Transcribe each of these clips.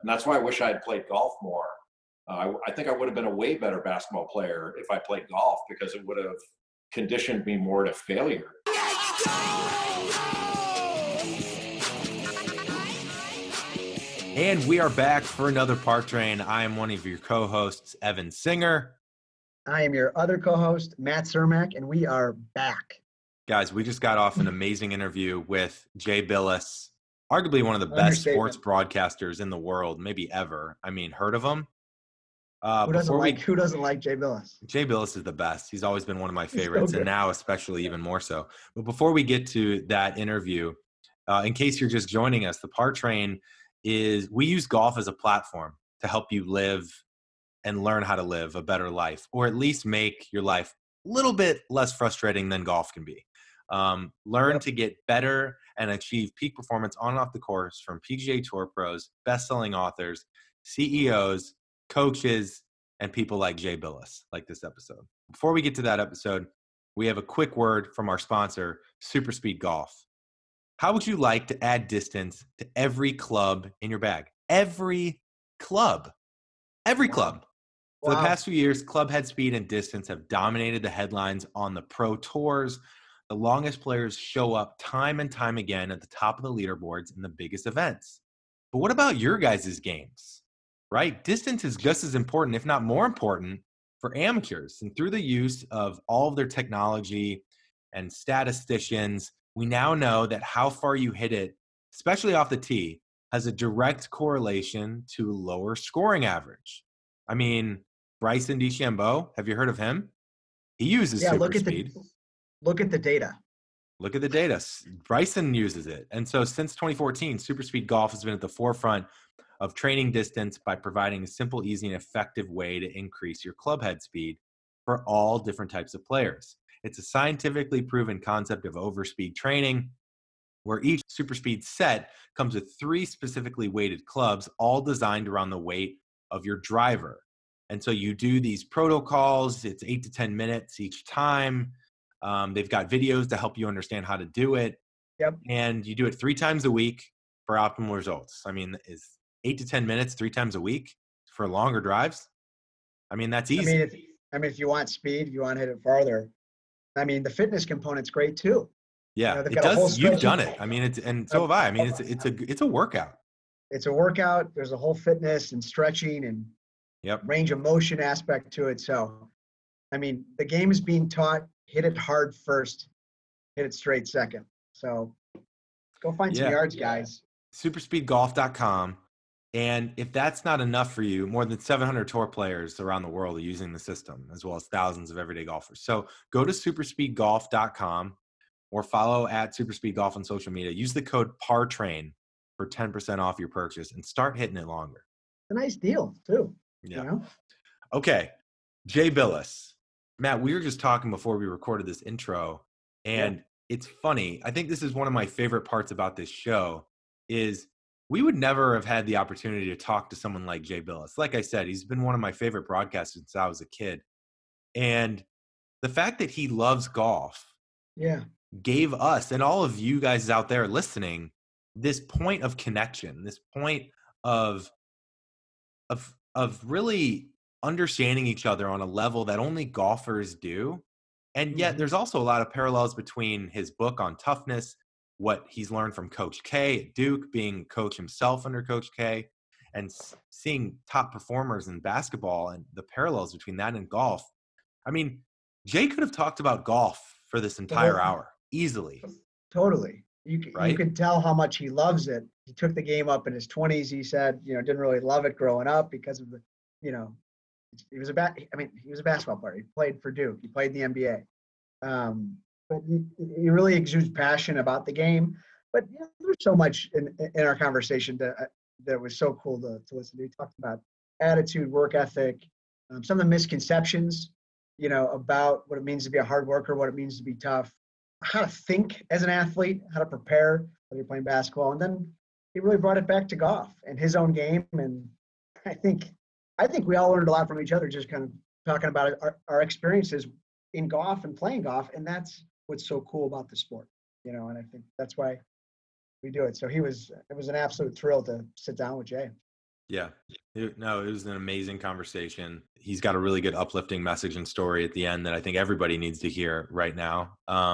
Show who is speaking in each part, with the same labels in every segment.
Speaker 1: And that's why I wish I had played golf more. I think I would have been a way better basketball player if I played golf, because it would have conditioned me more to failure.
Speaker 2: And we are back for another Par Train. I am one of your co-hosts, Evan Singer.
Speaker 3: I am your other co-host, Matt Cermak, and we are back.
Speaker 2: Guys, we just got off an amazing interview with Jay Bilas, arguably one of the best sports broadcasters in the world, maybe ever. I mean, heard of him?
Speaker 3: Who doesn't like Jay Bilas?
Speaker 2: Jay Bilas is the best. He's always been one of my favorites, and now especially even more so. But before we get to that interview, in case you're just joining us, the Par Train we use golf as a platform to help you live and learn how to live a better life, or at least make your life a little bit less frustrating than golf can be. Learn to get better and achieve peak performance on and off the course from PGA Tour pros, best-selling authors, CEOs, coaches, and people like Jay Bilas, like this episode. Before we get to that episode, we have a quick word from our sponsor, Super Speed Golf. How would you like to add distance to every club in your bag? Every club. Every club. For the past few years, club head speed and distance have dominated the headlines on the pro tours. The longest players show up time and time again at the top of the leaderboards in the biggest events. But what about your guys' games, right? Distance is just as important, if not more important, for amateurs. And through the use of all of their technology and statisticians, we now know that how far you hit it, especially off the tee, has a direct correlation to lower scoring average. I mean, Bryson DeChambeau, have you heard of him? He uses super speed.
Speaker 3: Look at the data.
Speaker 2: Look at the data. Bryson uses it. And so since 2014, Super Speed Golf has been at the forefront of training distance by providing a simple, easy, and effective way to increase your club head speed for all different types of players. It's a scientifically proven concept of overspeed training, where each super speed set comes with 3 specifically weighted clubs, all designed around the weight of your driver. And so you do these protocols. It's 8 to 10 minutes each time. They've got videos to help you understand how to do it.
Speaker 3: Yep.
Speaker 2: And you do it 3 times a week for optimal results. I mean, is 8 to 10 minutes 3 times a week for longer drives? I mean, that's easy.
Speaker 3: If you want speed, if you want to hit it farther, I mean, the fitness component's great too.
Speaker 2: Yeah, it does. You've done it. I mean, so have I. I mean, it's a workout.
Speaker 3: It's a workout. There's a whole fitness and stretching and range of motion aspect to it. So, I mean, the game is being taught, hit it hard first, hit it straight second. So go find some yards, guys.
Speaker 2: Superspeedgolf.com. And if that's not enough for you, more than 700 tour players around the world are using the system, as well as thousands of everyday golfers. So go to superspeedgolf.com or follow at superspeedgolf on social media. Use the code PARTRAIN for 10% off your purchase and start hitting it longer.
Speaker 3: It's a nice deal too.
Speaker 2: Yeah.
Speaker 3: You know?
Speaker 2: Okay. Jay Bilas. Matt, we were just talking before we recorded this intro, and it's funny. I think this is one of my favorite parts about this show is we would never have had the opportunity to talk to someone like Jay Bilas. Like I said, he's been one of my favorite broadcasters since I was a kid. And the fact that he loves golf gave us and all of you guys out there listening this point of connection, this point of really understanding each other on a level that only golfers do. And yet there's also a lot of parallels between his book on toughness, what he's learned from Coach K at Duke, being coach himself under Coach K, and seeing top performers in basketball and the parallels between that and golf. I mean, Jay could have talked about golf for this entire hour easily.
Speaker 3: Totally. You could tell how much he loves it. He took the game up in his 20s. He said, didn't really love it growing up because of the, he was a basketball player. He played for Duke. He played in the NBA. But he really exudes passion about the game. But there's so much in our conversation that was so cool to listen to. He talked about attitude, work ethic, some of the misconceptions, about what it means to be a hard worker, what it means to be tough, how to think as an athlete, how to prepare when you're playing basketball. And then he really brought it back to golf and his own game. And I think we all learned a lot from each other, just kind of talking about our experiences in golf and playing golf. And that's what's so cool about the sport, and I think that's why we do it. So it was an absolute thrill to sit down with Jay.
Speaker 2: Yeah. No, it was an amazing conversation. He's got a really good uplifting message and story at the end that I think everybody needs to hear right now.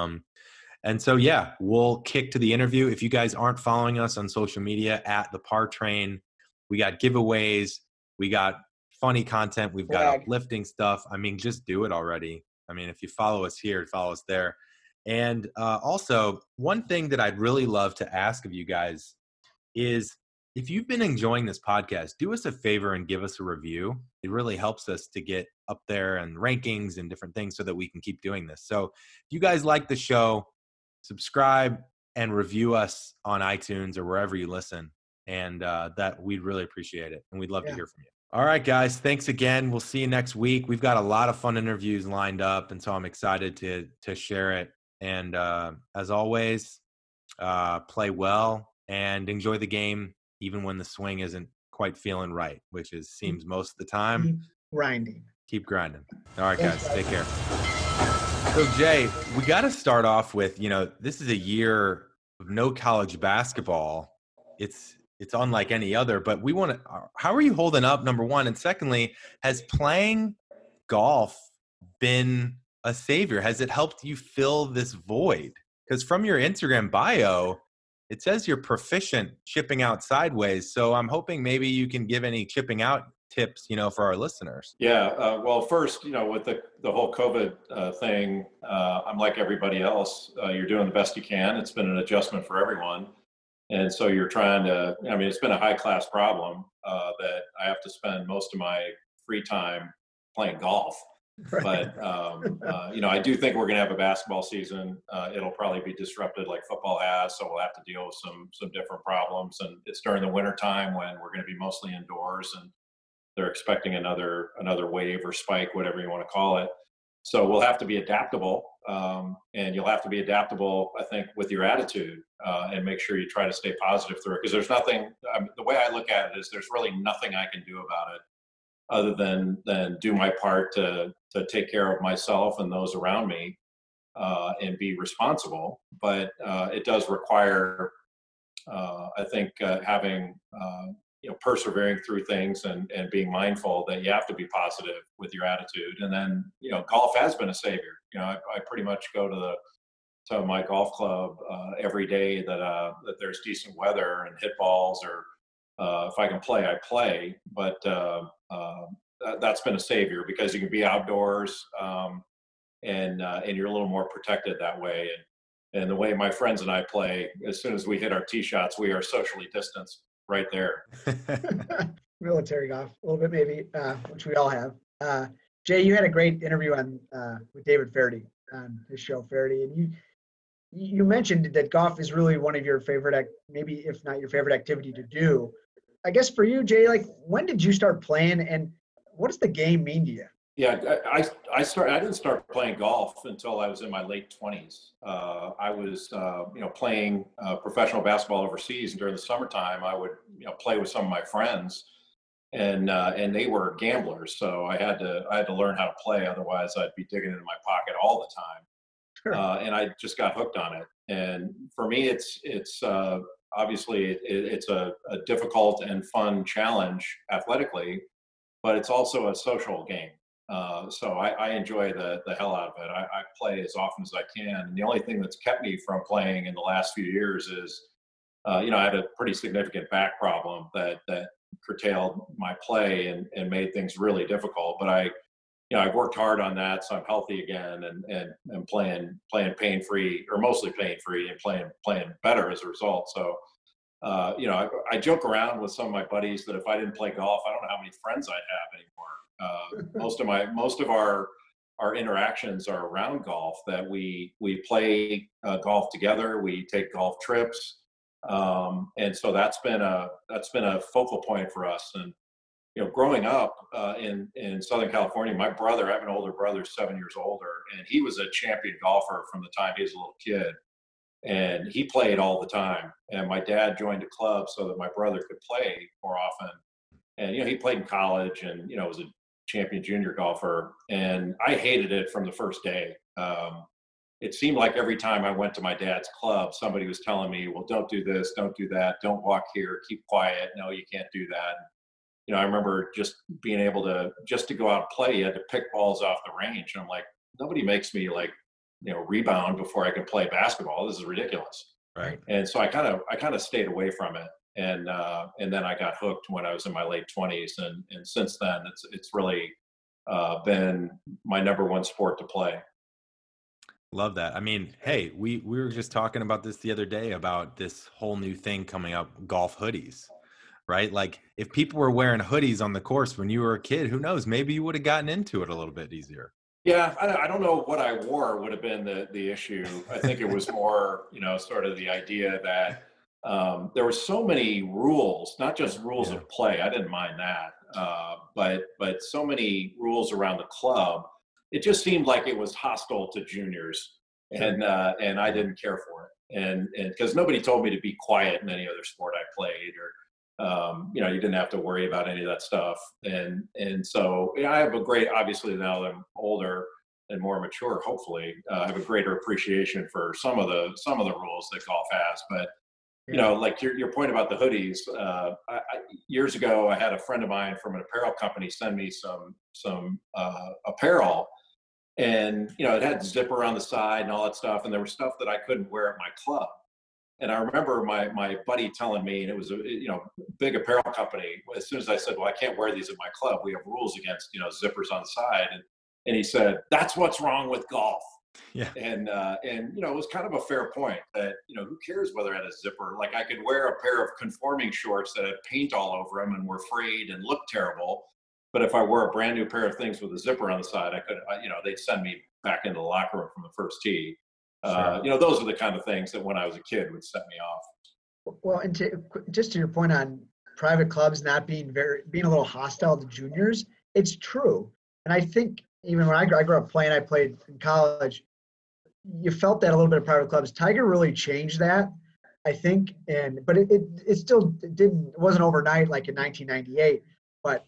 Speaker 2: And so, yeah, we'll kick to the interview. If you guys aren't following us on social media at the Par Train, we got giveaways, we got funny content, we've got uplifting stuff. I mean, just do it already. I mean, if you follow us here, follow us there. And also, one thing that I'd really love to ask of you guys is, if you've been enjoying this podcast, do us a favor and give us a review. It really helps us to get up there and rankings and different things so that we can keep doing this. So if you guys like the show, subscribe and review us on iTunes or wherever you listen. And that we'd really appreciate it. And we'd love to hear from you. All right, guys. Thanks again. We'll see you next week. We've got a lot of fun interviews lined up. And so I'm excited to share it. And as always, play well and enjoy the game, even when the swing isn't quite feeling right, which seems most of the time. Keep grinding. All right, guys. Take care. So, Jay, we got to start off with, this is a year of no college basketball. It's unlike any other, but we want to, how are you holding up, number one? And secondly, has playing golf been a savior? Has it helped you fill this void? Because from your Instagram bio, it says you're proficient chipping out sideways. So I'm hoping maybe you can give any chipping out tips, for our listeners.
Speaker 1: Yeah. Well, first, with the whole COVID thing, I'm like everybody else. You're doing the best you can. It's been an adjustment for everyone. And so you're trying to, it's been a high class problem that I have to spend most of my free time playing golf. Right. But, I do think we're going to have a basketball season. It'll probably be disrupted like football has. So we'll have to deal with some different problems. And it's during the winter time when we're going to be mostly indoors and they're expecting another wave or spike, whatever you want to call it. So we'll have to be adaptable. And you'll have to be adaptable, I think, with your attitude and make sure you try to stay positive through it. Because there's nothing, the way I look at it is there's really nothing I can do about it other than do my part to take care of myself and those around me and be responsible. But it does require, I think, having, persevering through things and being mindful that you have to be positive with your attitude. And then, golf has been a savior. I pretty much go to my golf club every day that there's decent weather and hit balls, or if I can play, I play. But that's been a savior because you can be outdoors and you're a little more protected that way. And the way my friends and I play, as soon as we hit our tee shots, we are socially distanced right there.
Speaker 3: Military golf, a little bit maybe, which we all have. Jay, you had a great interview with David Feherty on his show, Feherty, and you mentioned that golf is really one of your favorite, maybe if not your favorite activity to do. I guess for you, Jay, like, when did you start playing, and what does the game mean to you?
Speaker 1: Yeah, I didn't start playing golf until I was in my late 20s. I was, playing professional basketball overseas, and during the summertime, I would, play with some of my friends, and they were gamblers, so I had to learn how to play. Otherwise, I'd be digging into my pocket all the time. Sure. And I just got hooked on it. And for me, it's obviously it's a difficult and fun challenge athletically, but it's also a social game. So I enjoy the hell out of it. I play as often as I can. And the only thing that's kept me from playing in the last few years is, I had a pretty significant back problem that curtailed my play and made things really difficult. But I've worked hard on that, so I'm healthy again and playing pain-free, or mostly pain-free, and playing better as a result. So, I joke around with some of my buddies that if I didn't play golf, I don't know how many friends I'd have anymore. Most of our interactions are around golf. That we play golf together. We take golf trips, and so that's been a focal point for us. And growing up in Southern California, I have an older brother, 7 years older, and he was a champion golfer from the time he was a little kid. And he played all the time. And my dad joined a club so that my brother could play more often. And, he played in college and, was a champion junior golfer. And I hated it from the first day. It seemed like every time I went to my dad's club, somebody was telling me, well, don't do this, don't do that, don't walk here, keep quiet. No, you can't do that. I remember just being able to go out and play. You had to pick balls off the range. And I'm like, nobody makes me like, rebound before I can play basketball. This is ridiculous.
Speaker 2: Right.
Speaker 1: And so I kind of stayed away from it. And then I got hooked when I was in my late 20s. And since then, it's really been my number one sport to play.
Speaker 2: Love that. I mean, hey, we were just talking about this the other day about this whole new thing coming up, golf hoodies, right? Like if people were wearing hoodies on the course when you were a kid, who knows? Maybe you would have gotten into it a little bit easier.
Speaker 1: Yeah, I don't know what I wore would have been the issue. I think it was more, sort of the idea that there were so many rules, not just rules of play. I didn't mind that, but so many rules around the club. It just seemed like it was hostile to juniors, and I didn't care for it. And because nobody told me to be quiet in any other sport I played, or you didn't have to worry about any of that stuff. And so I have obviously now that I'm older and more mature, hopefully, I have a greater appreciation for some of the rules that golf has. But like your point about the hoodies, years ago, I had a friend of mine from an apparel company send me some apparel, and it had zipper on the side and all that stuff, and there was stuff that I couldn't wear at my club. And I remember my buddy telling me, and it was a big apparel company. As soon as I said, "Well, I can't wear these at my club. We have rules against zippers on the side," and he said, "That's what's wrong with golf."
Speaker 2: Yeah.
Speaker 1: And it was kind of a fair point that who cares whether I had a zipper? Like I could wear a pair of conforming shorts that had paint all over them and were frayed and looked terrible. But if I wore a brand new pair of things with a zipper on the side, they'd send me back into the locker room from the first tee.
Speaker 2: Sure.
Speaker 1: Those are the kind of things that when I was a kid would set me off.
Speaker 3: Well, and just to your point on private clubs not being a little hostile to juniors, it's true. And I think even when I grew up playing, I played in college, you felt that a little bit of private clubs. Tiger really changed that, I think. But it still wasn't overnight like in 1998. But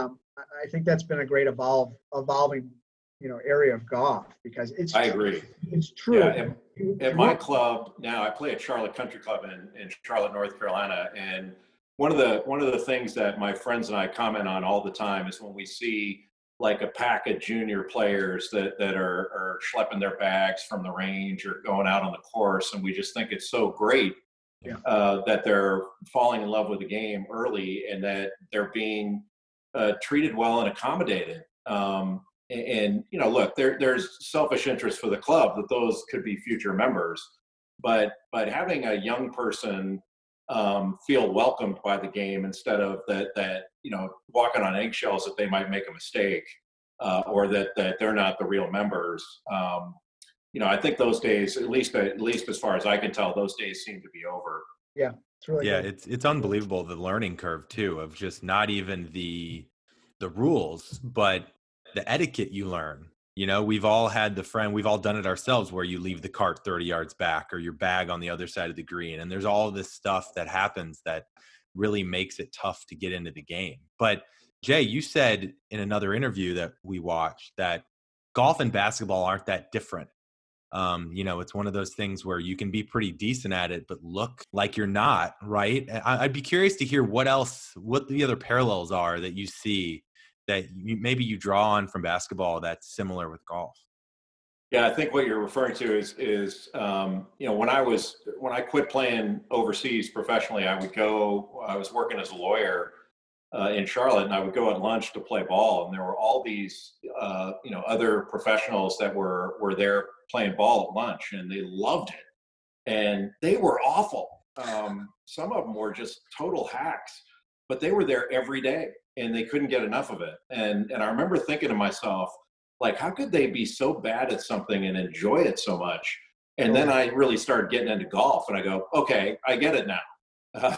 Speaker 3: I think that's been a great evolving area of golf, because
Speaker 1: I agree.
Speaker 3: It's true.
Speaker 1: Yeah, at my club now, I play at Charlotte Country Club in Charlotte, North Carolina, and one of the things that my friends and I comment on all the time is when we see like a pack of junior players that are schlepping their bags from the range or going out on the course, and we just think it's so great that they're falling in love with the game early, and that they're being treated well and accommodated. And look, there's selfish interest for the club that those could be future members, but having a young person feel welcomed by the game instead of that walking on eggshells that they might make a mistake, or that they're not the real members. I think those days, at least as far as I can tell, those days seem to be over.
Speaker 3: Yeah, it's really good.
Speaker 2: It's unbelievable, the learning curve too, of just not even the rules, but the etiquette you learn. We've all had we've all done it ourselves, where you leave the cart 30 yards back or your bag on the other side of the green. And there's all this stuff that happens that really makes it tough to get into the game. But Jay, you said in another interview that we watched that golf and basketball aren't that different. It's one of those things where you can be pretty decent at it, but look like you're not, right? I'd be curious to hear what the other parallels are that you see that maybe you draw on from basketball that's similar with golf.
Speaker 1: Yeah, I think what you're referring to is when I quit playing overseas professionally, I was working as a lawyer in Charlotte, and I would go at lunch to play ball, and there were all these other professionals that were there playing ball at lunch, and they loved it, and they were awful. Some of them were just total hacks, but they were there every day, and they couldn't get enough of it. And I remember thinking to myself, like, how could they be so bad at something and enjoy it so much? And then I really started getting into golf, and I go, okay, I get it now.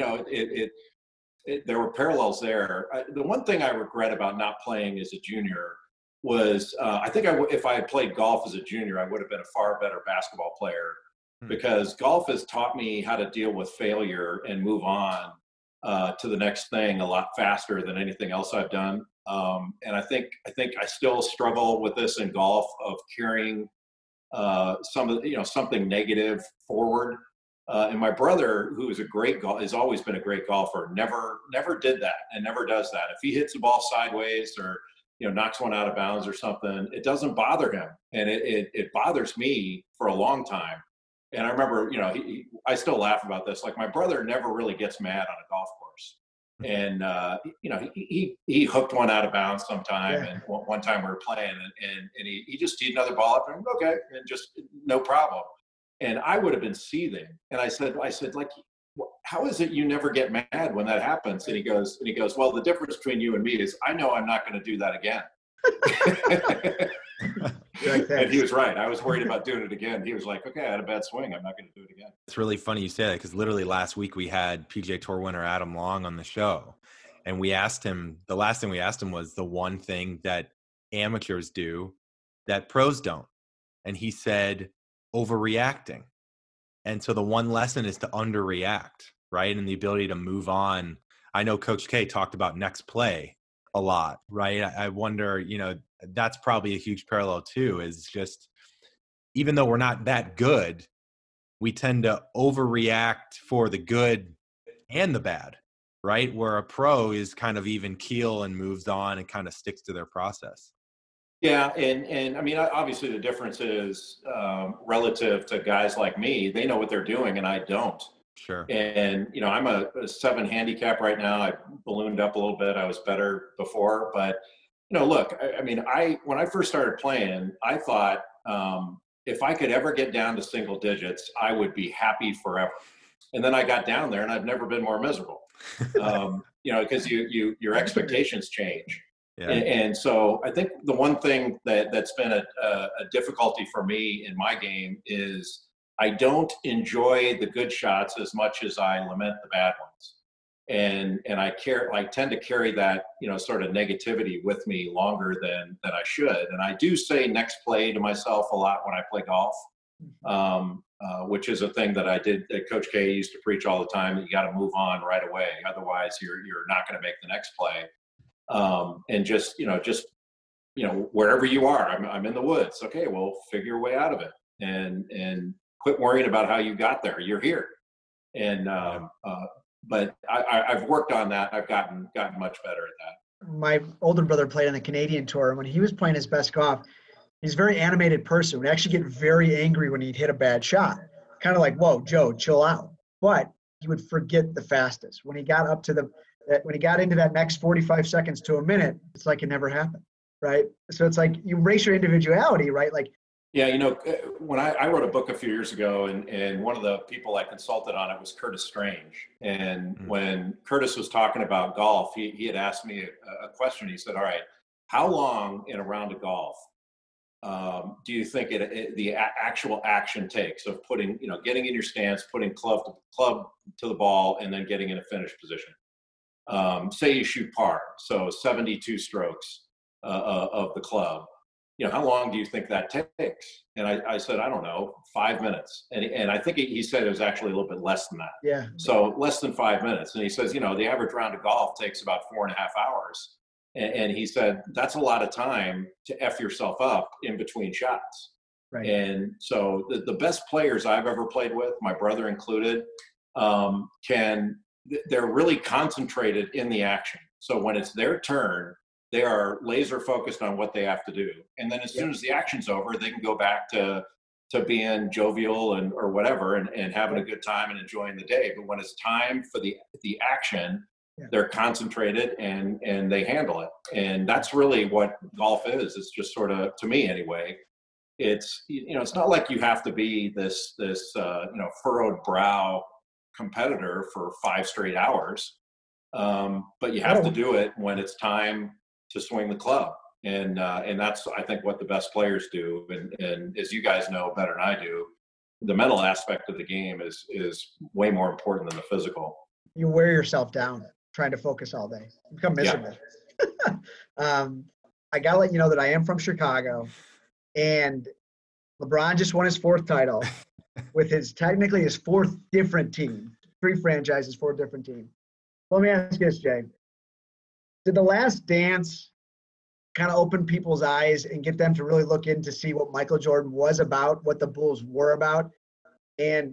Speaker 1: There were parallels there. The one thing I regret about not playing as a junior was I think if I had played golf as a junior, I would have been a far better basketball player, because golf has taught me how to deal with failure and move on to the next thing a lot faster than anything else I've done. And I think I still struggle with this in golf, of carrying something negative forward. And my brother, who is a great has always been a great golfer, never did that and never does that. If he hits the ball sideways or knocks one out of bounds or something, it doesn't bother him, and it bothers me for a long time. And I remember, I still laugh about this. Like, my brother never really gets mad on a golf course, and he hooked one out of bounds sometime, and one time we were playing, and he just teed another ball up, and okay, and just no problem. And I would have been seething. And I said, like, how is it you never get mad when that happens? And he goes, well, the difference between you and me is I know I'm not going to do that again. And he was right. I was worried about doing it again. He was like, okay, I had a bad swing. I'm not going to do it again.
Speaker 2: It's really funny you say that, because literally last week we had PGA Tour winner Adam Long on the show. And we asked him, the last thing we asked him was the one thing that amateurs do that pros don't. And he said, overreacting. And so the one lesson is to underreact, right? And the ability to move on. I know Coach K talked about next play a lot, right? I wonder, that's probably a huge parallel too, is just, even though we're not that good, we tend to overreact for the good and the bad, right? Where a pro is kind of even keel and moves on and kind of sticks to their process.
Speaker 1: Yeah, and I mean, obviously the difference is relative to guys like me. They know what they're doing, and I don't.
Speaker 2: Sure.
Speaker 1: And I'm a 7 handicap right now. I ballooned up a little bit. I was better before, but look, I mean, when I first started playing, I thought if I could ever get down to single digits, I would be happy forever. And then I got down there, and I've never been more miserable. Because your expectations change. Yeah. And so I think the one thing that's been a difficulty for me in my game is I don't enjoy the good shots as much as I lament the bad ones. And I tend to carry that, sort of negativity with me longer than I should. And I do say next play to myself a lot when I play golf, which is a thing that I did, that Coach K used to preach all the time, that you got to move on right away. Otherwise you're not going to make the next play. And just wherever you are, I'm in the woods. Okay, well, figure your way out of it, and quit worrying about how you got there. You're here. And but I've worked on that. I've gotten much better at that.
Speaker 3: My older brother played on the Canadian tour, and when he was playing his best golf, he's a very animated person. Would actually get very angry when he'd hit a bad shot. Kind of like, whoa, Joe, chill out. But he would forget the fastest. When he got up to when he got into that next 45 seconds to a minute, it's like it never happened, right? So it's like you embrace your individuality, right? Like,
Speaker 1: yeah, when I wrote a book a few years ago, and one of the people I consulted on it was Curtis Strange. And when Curtis was talking about golf, he had asked me a question. He said, all right, how long in a round of golf do you think the actual action takes of putting, getting in your stance, putting club to the ball, and then getting in a finish position? Say you shoot par, so 72 strokes of the club. How long do you think that takes? And I said, I don't know, 5 minutes. And I think he said it was actually a little bit less than that.
Speaker 3: Yeah.
Speaker 1: So less than 5 minutes. And he says, the average round of golf takes about 4.5 hours. And he said, that's a lot of time to F yourself up in between shots.
Speaker 3: Right.
Speaker 1: And so the best players I've ever played with, my brother included, they're really concentrated in the action. So when it's their turn, they are laser focused on what they have to do. And then as soon as the action's over, they can go back to being jovial or whatever and having a good time and enjoying the day. But when it's time for the action, they're concentrated and they handle it. And that's really what golf is. It's just sort of, to me anyway, it's, it's not like you have to be this furrowed brow competitor for 5 straight hours. But you have to do it when it's time to swing the club. And that's, I think, what the best players do. And as you guys know better than I do, the mental aspect of the game is way more important than the physical.
Speaker 3: You wear yourself down trying to focus all day. You become miserable. Yeah. I got to let you know that I am from Chicago, and LeBron just won his 4th title with technically his 4th different team. 3 franchises, 4 different teams. Let me ask you this, Jay. Did The Last Dance kind of open people's eyes and get them to really look in to see what Michael Jordan was about, what the Bulls were about? And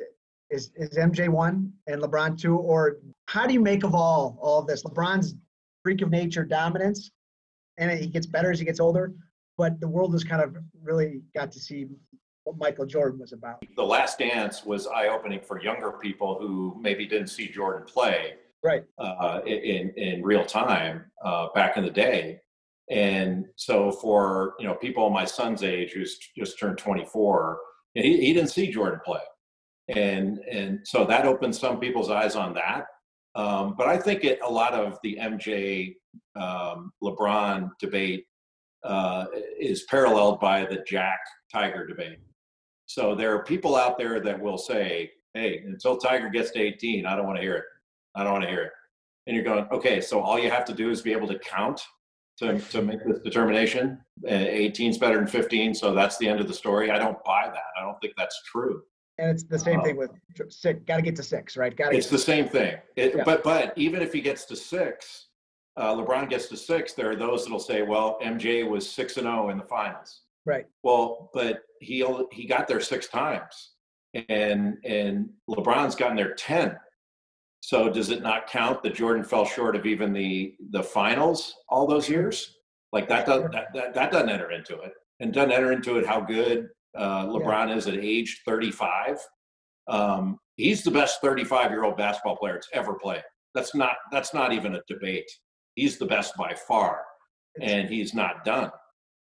Speaker 3: Is MJ 1 and LeBron 2? Or how do you make of all of this? LeBron's freak of nature dominance, and he gets better as he gets older, but the world has kind of really got to see what Michael Jordan was about.
Speaker 1: The Last Dance was eye-opening for younger people who maybe didn't see Jordan play
Speaker 3: right
Speaker 1: in real time back in the day. And so for, people my son's age who's just turned 24, he didn't see Jordan play. And so that opened some people's eyes on that. But I think a lot of the MJ LeBron debate is paralleled by the Jack Tiger debate. So there are people out there that will say, hey, until Tiger gets to 18, I don't want to hear it. I don't want to hear it. And you're going, okay, so all you have to do is be able to count to make this determination. 18 is better than 15, so that's the end of the story. I don't buy that. I don't think that's true.
Speaker 3: And it's the same thing with 6. Got to get to 6, right?
Speaker 1: It's the same thing. But even if he gets to 6, LeBron gets to 6, there are those that'll say, well, MJ was 6-0 in the finals.
Speaker 3: Right.
Speaker 1: Well, but he got there 6 times, and LeBron's gotten there 10. So does it not count that Jordan fell short of even the finals all those years? Like that doesn't enter into it, and doesn't enter into it how good LeBron is at age 35. He's the best 35-year-old basketball player that's ever played. That's not even a debate. He's the best by far, and he's not done.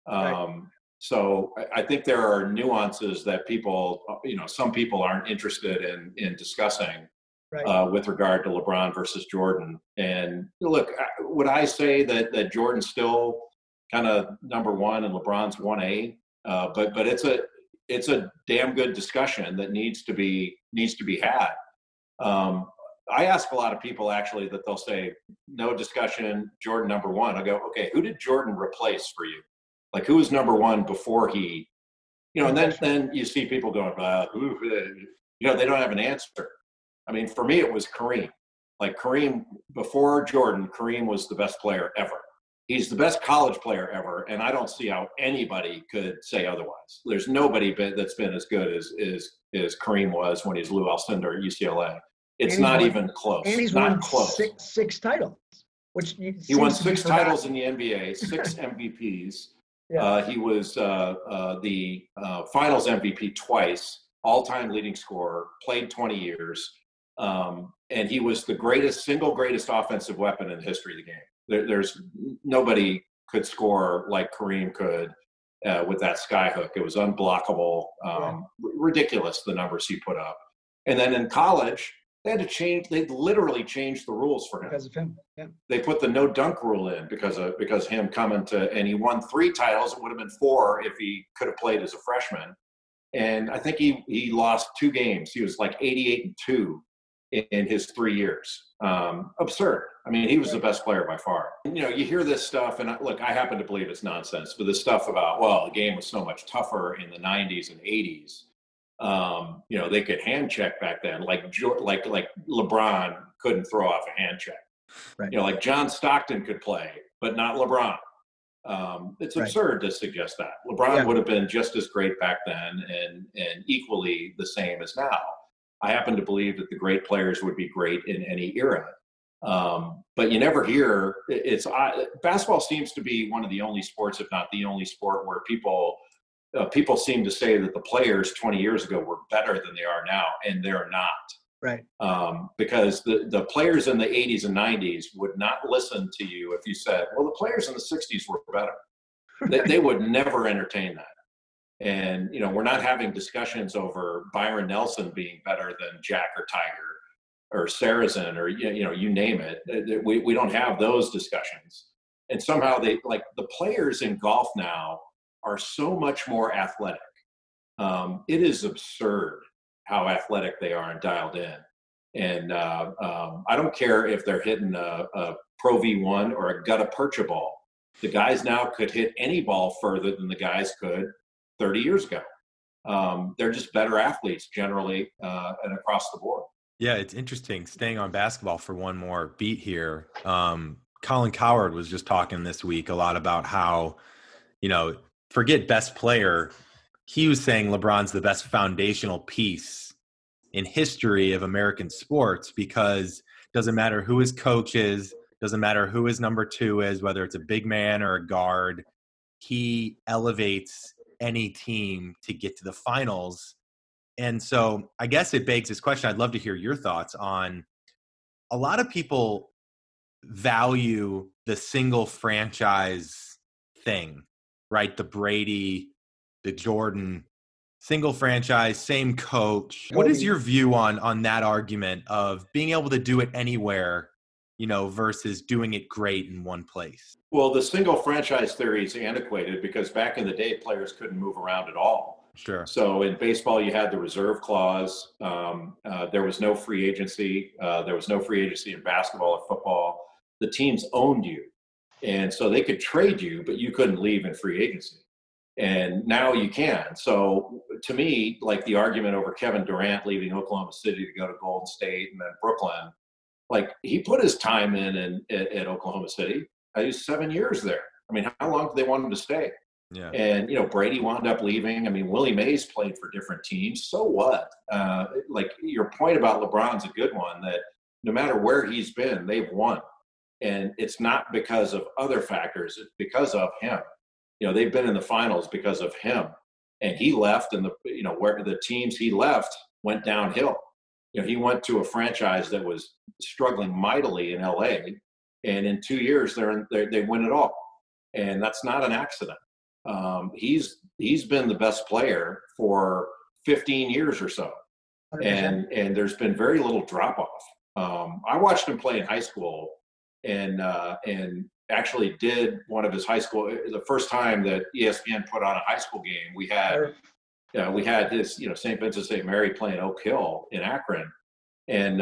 Speaker 1: So I think there are nuances that people, some people aren't interested in discussing with regard to LeBron versus Jordan. And look, would I say that Jordan's still kind of number 1 and LeBron's 1A? But it's a damn good discussion that needs to be had. I ask a lot of people actually that they'll say, no discussion, Jordan number 1. I go, okay, who did Jordan replace for you? Like, who was number 1 before he, and then you see people going, they don't have an answer. I mean, for me, it was Kareem. Like Kareem, before Jordan, Kareem was the best player ever. He's the best college player ever, and I don't see how anybody could say otherwise. There's nobody that's been as good as Kareem was when he's Lou Alcindor at UCLA. It's not even close.
Speaker 3: And he's
Speaker 1: not
Speaker 3: won
Speaker 1: close.
Speaker 3: six titles.
Speaker 1: He won 6 titles in the NBA, 6 MVPs. Yeah. He was the Finals MVP twice, all-time leading scorer, played 20 years, and he was the single greatest offensive weapon in the history of the game. There's nobody could score like Kareem could with that sky hook. It was unblockable, ridiculous the numbers he put up. And then in college, they literally changed the rules for him.
Speaker 3: Because of him, yeah.
Speaker 1: They put the no dunk rule in because him coming and he won 3 titles. It would have been 4 if he could have played as a freshman. And I think he lost 2 games. He was like 88-2 in his 3 years. Absurd. I mean, he was the best player by far. You hear this stuff, and look, I happen to believe it's nonsense, but this stuff about, the game was so much tougher in the 90s and 80s. They could hand check back then, like LeBron couldn't throw off a hand check. Right. Like John Stockton could play, but not LeBron. It's absurd to suggest that. LeBron would have been just as great back then and equally the same as now. I happen to believe that the great players would be great in any era. But you never hear basketball seems to be one of the only sports, if not the only sport, where people seem to say that the players 20 years ago were better than they are now, and they're not.
Speaker 3: Right.
Speaker 1: Because the players in the 80s and 90s would not listen to you if you said, well, the players in the 60s were better. They would never entertain that. And, we're not having discussions over Byron Nelson being better than Jack or Tiger or Sarazen or, you name it. We don't have those discussions. And somehow the players in golf now are so much more athletic. It is absurd how athletic they are and dialed in. And I don't care if they're hitting a Pro V1 or a gutta percha ball. The guys now could hit any ball further than the guys could 30 years ago. They're just better athletes generally and across the board.
Speaker 2: Yeah, it's interesting. Staying on basketball for one more beat here. Colin Cowherd was just talking this week a lot about how, forget best player. He was saying LeBron's the best foundational piece in history of American sports, because it doesn't matter who his coach is, doesn't matter who his number 2 is, whether it's a big man or a guard, he elevates any team to get to the finals. And so I guess it begs this question. I'd love to hear your thoughts on, a lot of people value the single franchise thing, right? The Brady, the Jordan, single franchise, same coach. What is your view on that argument of being able to do it anywhere, versus doing it great in one place?
Speaker 1: Well, the single franchise theory is antiquated because back in the day, players couldn't move around at all.
Speaker 2: Sure.
Speaker 1: So in baseball, you had the reserve clause. There was no free agency. There was no free agency in basketball or football. The teams owned you. And so they could trade you, but you couldn't leave in free agency. And now you can. So to me, like the argument over Kevin Durant leaving Oklahoma City to go to Golden State and then Brooklyn, like he put his time in at Oklahoma City. He was 7 years there. I mean, how long did they want him to stay?
Speaker 2: Yeah.
Speaker 1: And, Brady wound up leaving. I mean, Willie Mays played for different teams. So what? Like your point about LeBron's a good one, that no matter where he's been, they've won. And it's not because of other factors. It's because of him. They've been in the finals because of him. And he left, and where the teams he left went downhill. He went to a franchise that was struggling mightily in LA. And in 2 years, they win it all. And that's not an accident. He's been the best player for 15 years or so. And there's been very little drop off. I watched him play in high school and actually did one of his high school, the first time that ESPN put on a high school game, we had his, St. Vincent St. Mary playing Oak Hill in Akron. And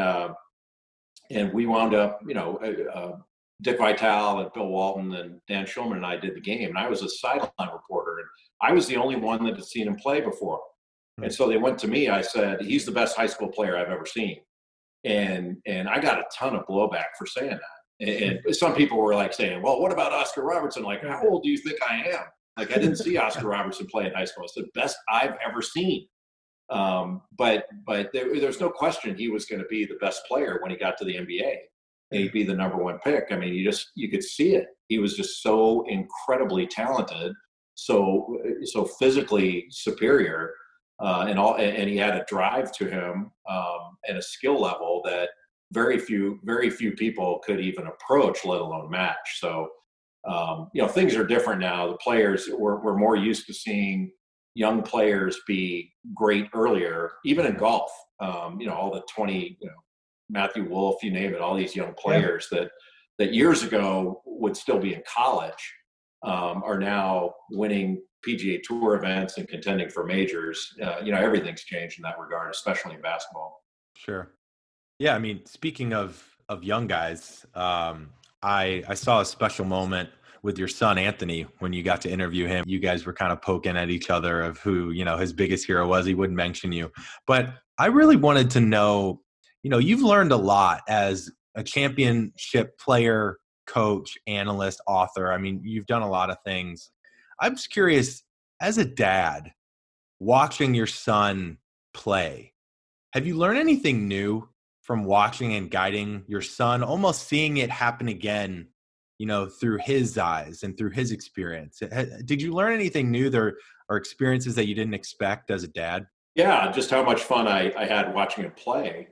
Speaker 1: we wound up, Dick Vitale and Bill Walton and Dan Schulman and I did the game, and I was a sideline reporter, and I was the only one that had seen him play before. And so they went to me. I said, he's the best high school player I've ever seen. And I got a ton of blowback for saying that. And some people were like saying, well, what about Oscar Robertson? Like, how old do you think I am? Like, I didn't see Oscar Robertson play in high school. It's the best I've ever seen. But there's no question he was going to be the best player when he got to the NBA. He'd be the number 1 pick. I mean, you could see it. He was just so incredibly talented, so physically superior, and he had a drive to him, and a skill level that very few people could even approach, let alone match. So, things are different now. The players, we're more used to seeing young players be great earlier, even in golf. All the 20, Matthew Wolff, you name it, all these young players that years ago would still be in college, are now winning PGA Tour events and contending for majors. Everything's changed in that regard, especially in basketball.
Speaker 2: Sure. Yeah. I mean, speaking of young guys, I saw a special moment with your son, Anthony, when you got to interview him. You guys were kind of poking at each other of who, his biggest hero was. He wouldn't mention you, but I really wanted to know, you've learned a lot as a championship player, coach, analyst, author. I mean, you've done a lot of things. I'm just curious, as a dad, watching your son play, have you learned anything new from watching and guiding your son, almost seeing it happen again, through his eyes and through his experience? Did you learn anything new there, or experiences that you didn't expect as a dad?
Speaker 1: Yeah, just how much fun I had watching him play.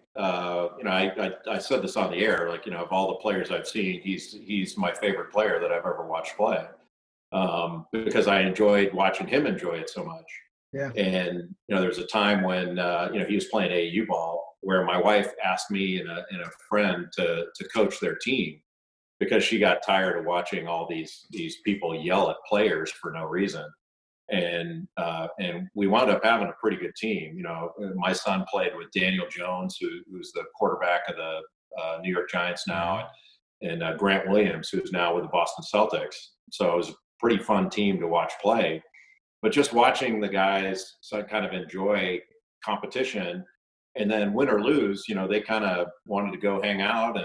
Speaker 1: I said this on the air, like, of all the players I've seen, he's my favorite player that I've ever watched play, because I enjoyed watching him enjoy it so much.
Speaker 3: Yeah.
Speaker 1: And, there was a time when, he was playing AAU ball where my wife asked me and a friend to coach their team because she got tired of watching all these people yell at players for no reason. And we wound up having a pretty good team. My son played with Daniel Jones, who's the quarterback of the New York Giants now, and Grant Williams, who's now with the Boston Celtics. So it was a pretty fun team to watch play. But just watching the guys kind of enjoy competition, and then win or lose, they kind of wanted to go hang out,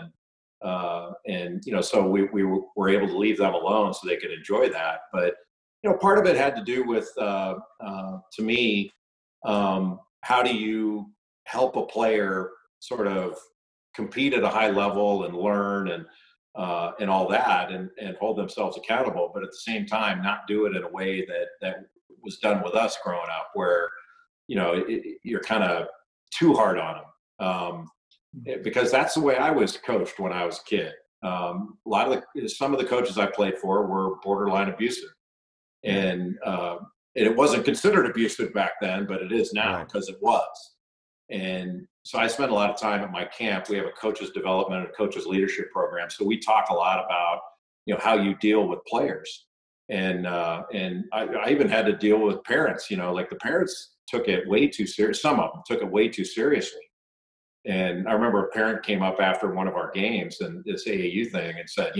Speaker 1: and so we were able to leave them alone so they could enjoy that. But part of it had to do with, to me, how do you help a player sort of compete at a high level and learn and all that, and hold themselves accountable, but at the same time not do it in a way that was done with us growing up, where you're kind of too hard on them, because that's the way I was coached when I was a kid. Some of the coaches I played for were borderline abusive, and it wasn't considered abusive back then, but it is now, because it was. And so I spent a lot of time at my camp. We have a coaches development and a coaches leadership program. So we talk a lot about, how you deal with players. And I even had to deal with parents, like the parents took it way too serious. Some of them took it way too seriously. And I remember a parent came up after one of our games and this AAU thing and said,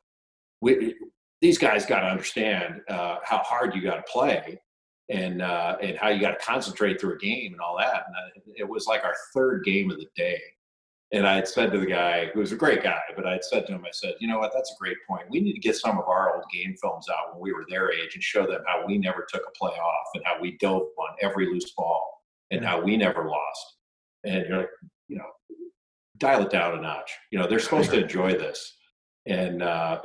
Speaker 1: these guys got to understand how hard you got to play, and how you got to concentrate through a game and all that. And it was like our third game of the day. And I had said to the guy, who was a great guy, but I had said to him, I said, you know what, that's a great point. We need to get some of our old game films out when we were their age and show them how we never took a play off, and how we dove on every loose ball, and how we never lost. And you're like, dial it down a notch. They're supposed to enjoy this. And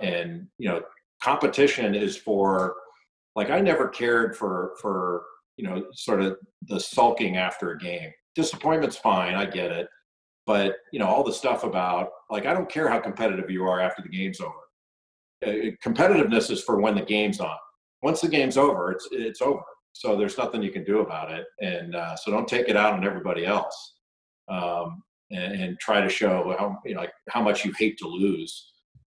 Speaker 1: competition is for, like, I never cared for sort of the sulking after a game. Disappointment's fine, I get it. But, all the stuff about, like, I don't care how competitive you are after the game's over. Competitiveness is for when the game's on. Once the game's over, it's over. So there's nothing you can do about it. And so don't take it out on everybody else. And try to show how much you hate to lose.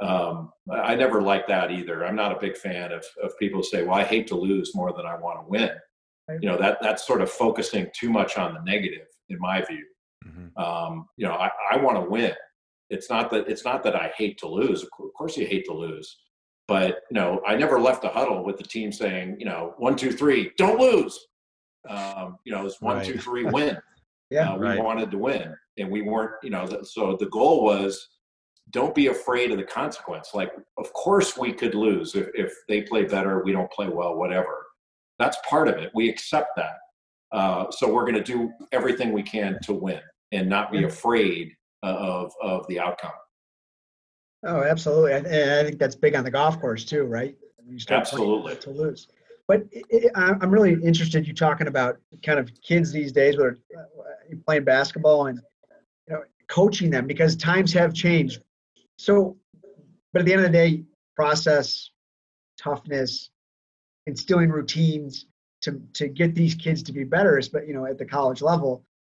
Speaker 1: I never liked that either. I'm not a big fan of people who say, well, I hate to lose more than I want to win. That's sort of focusing too much on the negative, in my view. Mm-hmm. I want to win. It's not that I hate to lose. Of course you hate to lose. But, I never left a huddle with the team saying, 1, 2, 3, don't lose. It's 1, 2, 3, win. Yeah, we wanted to win, and we weren't, so the goal was, don't be afraid of the consequence. Like, of course we could lose if they play better, we don't play well, whatever. That's part of it. We accept that. So we're going to do everything we can to win and not be afraid of the outcome.
Speaker 3: Oh, absolutely. And I think that's big on the golf course too, right? You start
Speaker 1: Absolutely.
Speaker 3: To lose. But I'm really interested you talking about kind of kids these days, whether you're playing basketball and coaching them, because times have changed. So, but at the end of the day, process, toughness, instilling routines to get these kids to be better, but at the college level.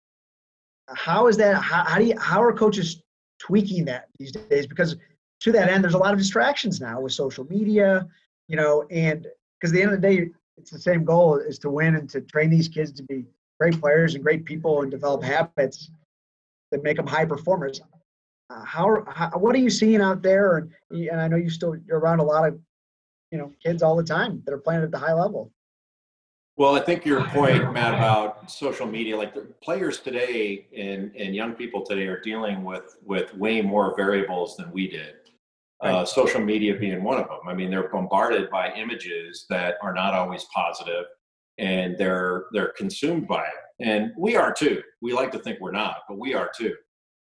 Speaker 3: How is that? How are coaches tweaking that these days? Because to that end, there's a lot of distractions now with social media, and because at the end of the day, it's the same goal, is to win and to train these kids to be great players and great people and develop habits that make them high performers. What are you seeing out there? And I know you're around a lot of, kids all the time that are playing at the high level.
Speaker 1: Well, I think your point, Matt, about social media, like the players today and young people today are dealing with way more variables than we did. Social media being one of them. I mean, they're bombarded by images that are not always positive, and they're consumed by it. And we are too. We like to think we're not, but we are too.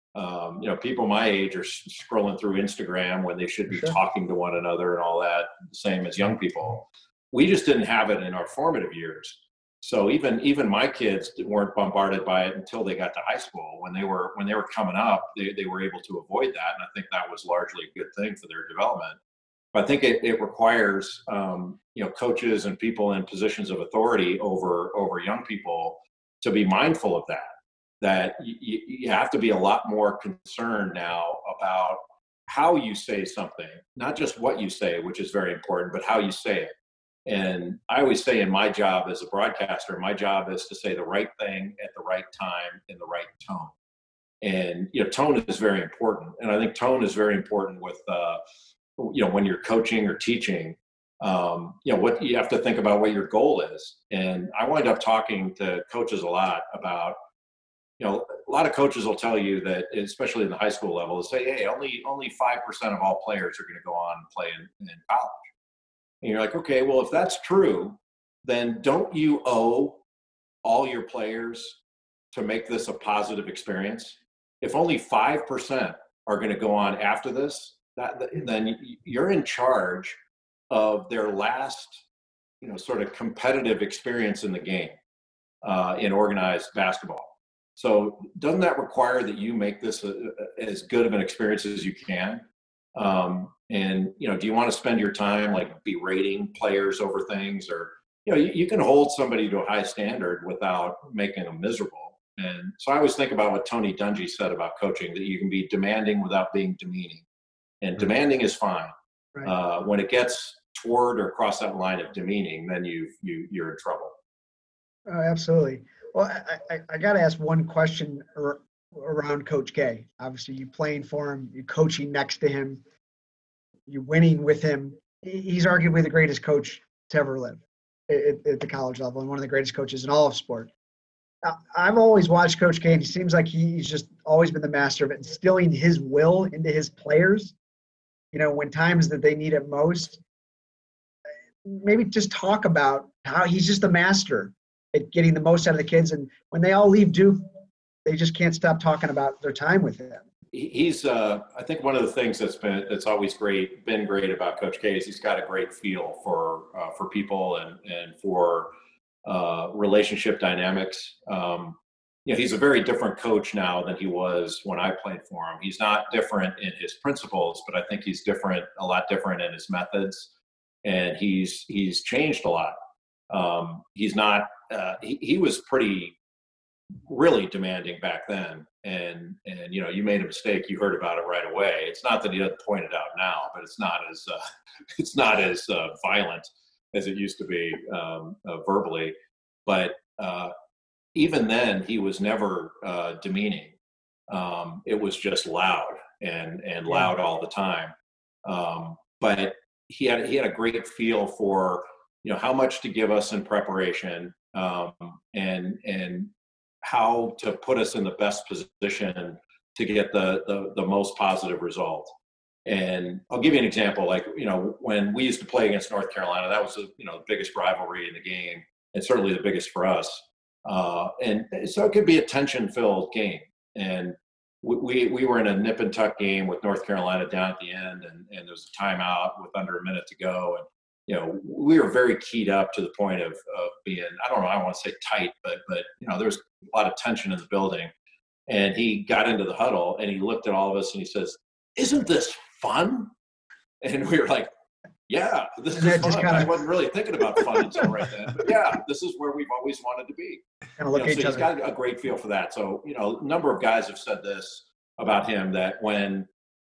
Speaker 1: People my age are scrolling through Instagram when they should be talking to one another and all that, same as young people. We just didn't have it in our formative years. So even my kids weren't bombarded by it until they got to high school. When they were coming up, they were able to avoid that, and I think that was largely a good thing for their development. But I think it requires coaches and people in positions of authority over young people to be mindful of that. That you have to be a lot more concerned now about how you say something, not just what you say, which is very important, but how you say it. And I always say in my job as a broadcaster, my job is to say the right thing at the right time in the right tone. And, tone is very important. And I think tone is very important with, when you're coaching or teaching, what you have to think about what your goal is. And I wind up talking to coaches a lot about, a lot of coaches will tell you that, especially in the high school level, they'll say, hey, only 5% of all players are going to go on and play in college. And you're like, okay, well, if that's true, then don't you owe all your players to make this a positive experience, if only 5% are going to go on after this, then you're in charge of their last, sort of competitive experience in the game, in organized basketball. So doesn't that require that you make this as good of an experience as you can? And, do you want to spend your time like berating players over things, or, you can hold somebody to a high standard without making them miserable. And so I always think about what Tony Dungy said about coaching, that you can be demanding without being demeaning. And demanding is fine. Right. When it gets toward or across that line of demeaning, then you're in trouble.
Speaker 3: Oh, absolutely. Well, I got to ask one question around Coach K. Obviously, you playing for him, you coaching next to him, you winning with him. He's arguably the greatest coach to ever live at the college level, and one of the greatest coaches in all of sport. I've always watched Coach K, and he seems like he's just always been the master of instilling his will into his players, when times that they need it most. Maybe just talk about how he's just the master at getting the most out of the kids. And when they all leave Duke, they just can't stop talking about their time with him.
Speaker 1: He's, I think one of the things that's always been great about Coach K is he's got a great feel for people and for relationship dynamics. He's a very different coach now than he was when I played for him. He's not different in his principles, but I think he's a lot different in his methods. And he's changed a lot. He's not, he was really demanding back then. And you made a mistake, you heard about it right away. It's not that he doesn't point it out now, but it's not as violent as it used to be verbally. But even then, he was never demeaning. It was just loud and loud all the time. But he had a great feel for how much to give us in preparation, and how to put us in the best position to get the most positive result. And I'll give you an example. Like, when we used to play against North Carolina, that was the biggest rivalry in the game, and certainly the biggest for us. And so it could be a tension-filled game. And we were in a nip and tuck game with North Carolina down at the end, and there was a timeout with under a minute to go. And, we were very keyed up to the point of being, I don't know, I don't want to say tight, but there was a lot of tension in the building. And he got into the huddle and he looked at all of us and he says, "Isn't this fun?" And we were like, "Yeah, this is fun." I wasn't really thinking about fun until right then. But yeah, this is where we've always wanted to be. So he's got a great feel for that. So, a number of guys have said this about him, that when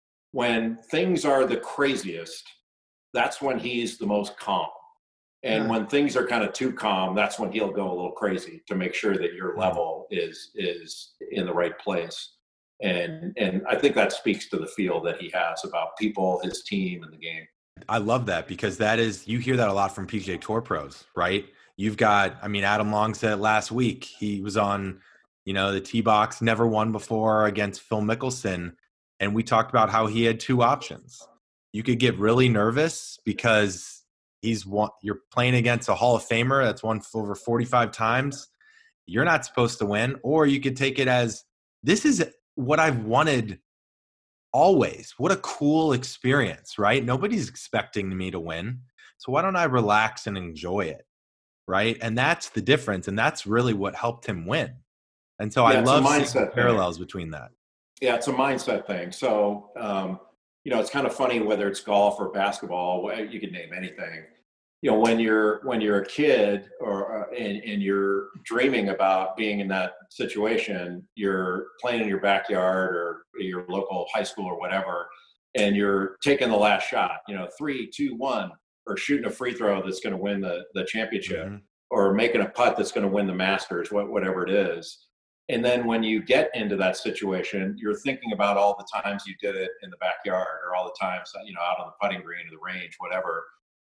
Speaker 1: things are the craziest, that's when he's the most calm. And when things are kind of too calm, that's when he'll go a little crazy to make sure that your level is in the right place. And I think that speaks to the feel that he has about people, his team, and the game.
Speaker 2: I love that, because you hear that a lot from PGA Tour pros, right? You've got, Adam Long said it last week. He was on, the tee box, never won before, against Phil Mickelson. And we talked about how he had two options. You could get really nervous because you're playing against a Hall of Famer that's won over 45 times. You're not supposed to win. Or you could take it as, this is what I've wanted always. What a cool experience, right? Nobody's expecting me to win. So why don't I relax and enjoy it, right? And that's the difference. And that's really what helped him win. And so I love seeing parallels between that.
Speaker 1: Yeah, it's a mindset thing. So, it's kind of funny whether it's golf or basketball. You could name anything. When you're a kid and you're dreaming about being in that situation, you're playing in your backyard or your local high school or whatever, and you're taking the last shot. 3, 2, 1, or shooting a free throw that's going to win the championship, or making a putt that's going to win the Masters, whatever it is. And then when you get into that situation, you're thinking about all the times you did it in the backyard, or all the times, out on the putting green or the range, whatever.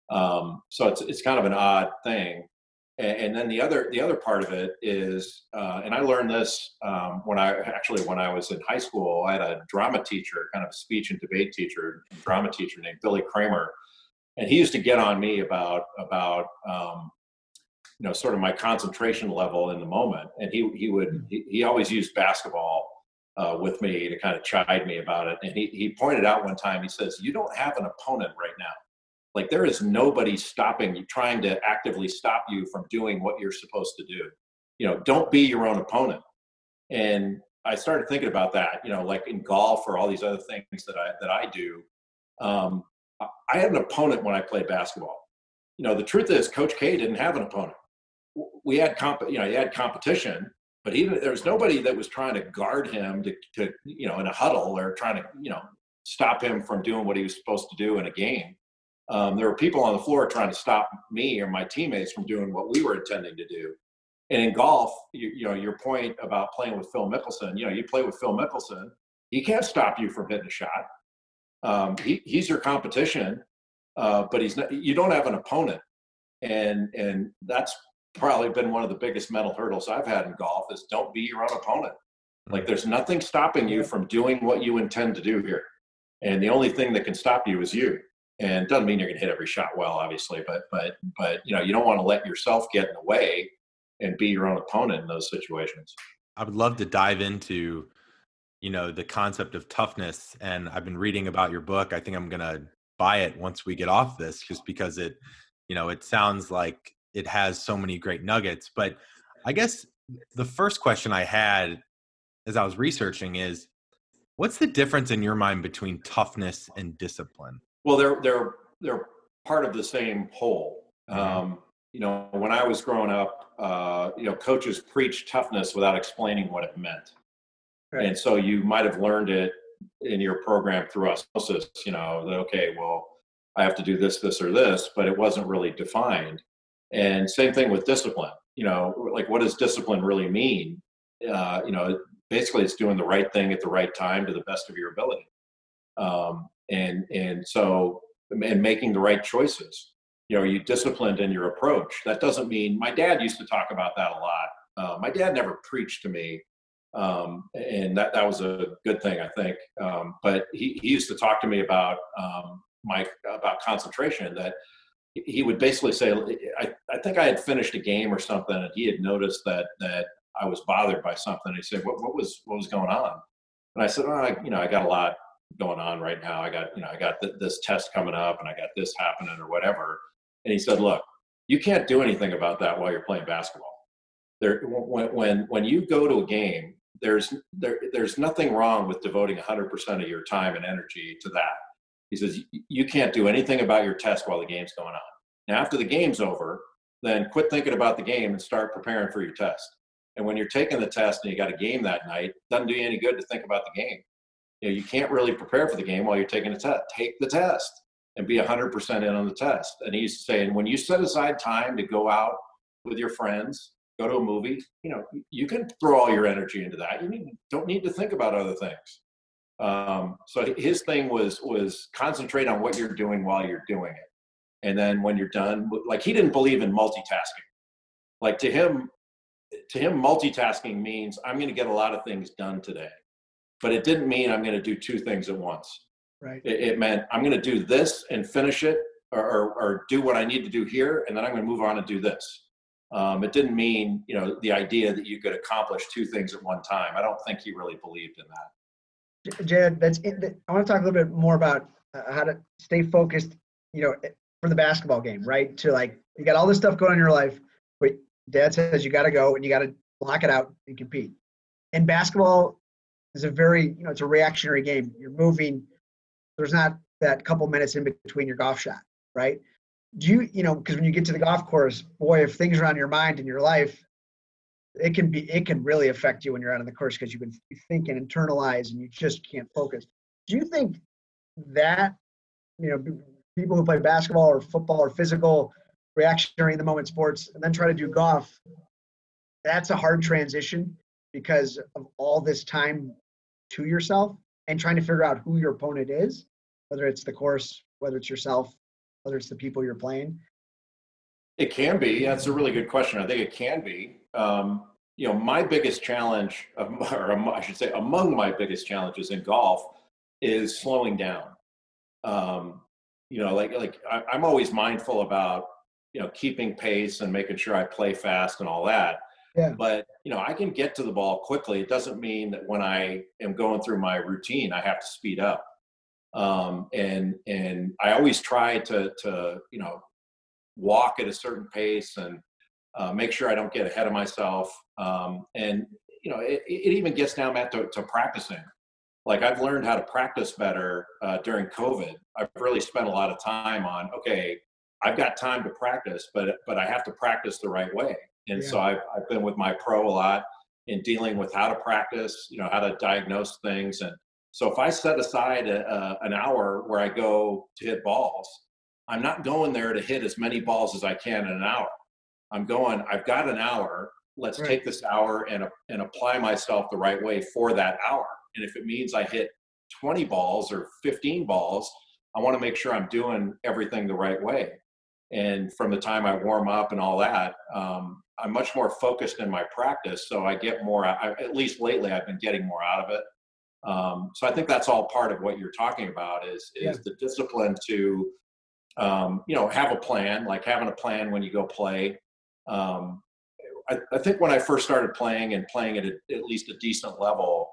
Speaker 1: So it's kind of an odd thing. And then the other part of it is, and I learned this when I was in high school. I had a drama teacher, kind of a speech and debate teacher, drama teacher named Billy Kramer, and he used to get on me about sort of my concentration level in the moment. And he always used basketball with me to kind of chide me about it. And he pointed out one time, he says, you don't have an opponent right now. Like, there is nobody stopping you, trying to actively stop you from doing what you're supposed to do. Don't be your own opponent. And I started thinking about that, like in golf or all these other things that I do. I had an opponent when I played basketball. The truth is Coach K didn't have an opponent. We had he had competition, but there was nobody that was trying to guard him to in a huddle, or trying to, stop him from doing what he was supposed to do in a game. There were people on the floor trying to stop me or my teammates from doing what we were intending to do. And in golf, your point about playing with Phil Mickelson, you play with Phil Mickelson, he can't stop you from hitting a shot. He's your competition, but you don't have an opponent. And that's probably been one of the biggest mental hurdles I've had in golf, is don't be your own opponent. Like, there's nothing stopping you from doing what you intend to do here. And the only thing that can stop you is you. And it doesn't mean you're going to hit every shot well, obviously, but you don't want to let yourself get in the way and be your own opponent in those situations.
Speaker 2: I would love to dive into, the concept of toughness. And I've been reading about your book. I think I'm going to buy it once we get off this, just because it sounds like it has so many great nuggets. But I guess the first question I had as I was researching is, what's the difference in your mind between toughness and discipline?
Speaker 1: Well, they're part of the same whole. When I was growing up, coaches preached toughness without explaining what it meant. Right. And so you might have learned it in your program through osmosis, that, okay, well, I have to do this, this, or this, but it wasn't really defined. And same thing with discipline. Like, what does discipline really mean? Basically it's doing the right thing at the right time to the best of your ability. And making the right choices. You disciplined in your approach. That doesn't mean, my dad used to talk about that a lot. My dad never preached to me, and that was a good thing, I think. But he used to talk to me about about concentration. That he would basically say, I think I had finished a game or something, and he had noticed that I was bothered by something. He said, what was going on? And I said, I got a lot going on right now. I got this test coming up, and I got this happening or whatever. And he said, look, you can't do anything about that while you're playing basketball. When you go to a game, there's nothing wrong with devoting 100% of your time and energy to that. He says, you can't do anything about your test while the game's going on. Now, after the game's over, then quit thinking about the game and start preparing for your test. And when you're taking the test and you got a game that night, it doesn't do you any good to think about the game. You can't really prepare for the game while you're taking a test. Take the test and be 100% in on the test. And he used to say, and when you set aside time to go out with your friends, go to a movie, you can throw all your energy into that. You don't need to think about other things. So his thing was concentrate on what you're doing while you're doing it. And then when you're done, like, he didn't believe in multitasking. Like, to him, multitasking means I'm going to get a lot of things done today. But it didn't mean I'm going to do two things at once. Right. It meant I'm going to do this and finish it, or do what I need to do here, and then I'm going to move on and do this. It didn't mean, the idea that you could accomplish two things at one time. I don't think he really believed in that.
Speaker 3: Jed, I want to talk a little bit more about how to stay focused, for the basketball game, right? To, like, you got all this stuff going on in your life, but Dad says you got to go and you got to block it out and compete. And basketball is a very, it's a reactionary game. You're moving. There's not that couple minutes in between your golf shot, right? Do you, because when you get to the golf course, boy, if things are on your mind in your life, it can really affect you when you're out on the course, because you can think and internalize and you just can't focus. Do you think that, people who play basketball or football or physical, reactionary in the moment sports, and then try to do golf, that's a hard transition because of all this time to yourself and trying to figure out who your opponent is, whether it's the course, whether it's yourself, whether it's the people you're playing?
Speaker 1: It can be. That's a really good question. I think it can be. My biggest challenge, or I should say among my biggest challenges in golf, is slowing down. I'm always mindful about, keeping pace and making sure I play fast and all that.
Speaker 3: Yeah.
Speaker 1: But, I can get to the ball quickly. It doesn't mean that when I am going through my routine, I have to speed up. And I always try to walk at a certain pace and make sure I don't get ahead of myself. And it even gets down, Matt, to practicing. Like, I've learned how to practice better during COVID. I've really spent a lot of time on, okay, I've got time to practice, but I have to practice the right way. And so I've been with my pro a lot in dealing with how to practice, how to diagnose things. And so if I set aside an hour where I go to hit balls, I'm not going there to hit as many balls as I can in an hour. I'm going, I've got an hour. Let's take this hour and apply myself the right way for that hour. And if it means I hit 20 balls or 15 balls, I want to make sure I'm doing everything the right way. And from the time I warm up and all that, I'm much more focused in my practice. So I get more, at least lately, I've been getting more out of it. So I think that's all part of what you're talking about is the discipline to, have a plan, like having a plan when you go play. I think when I first started playing and playing at least a decent level,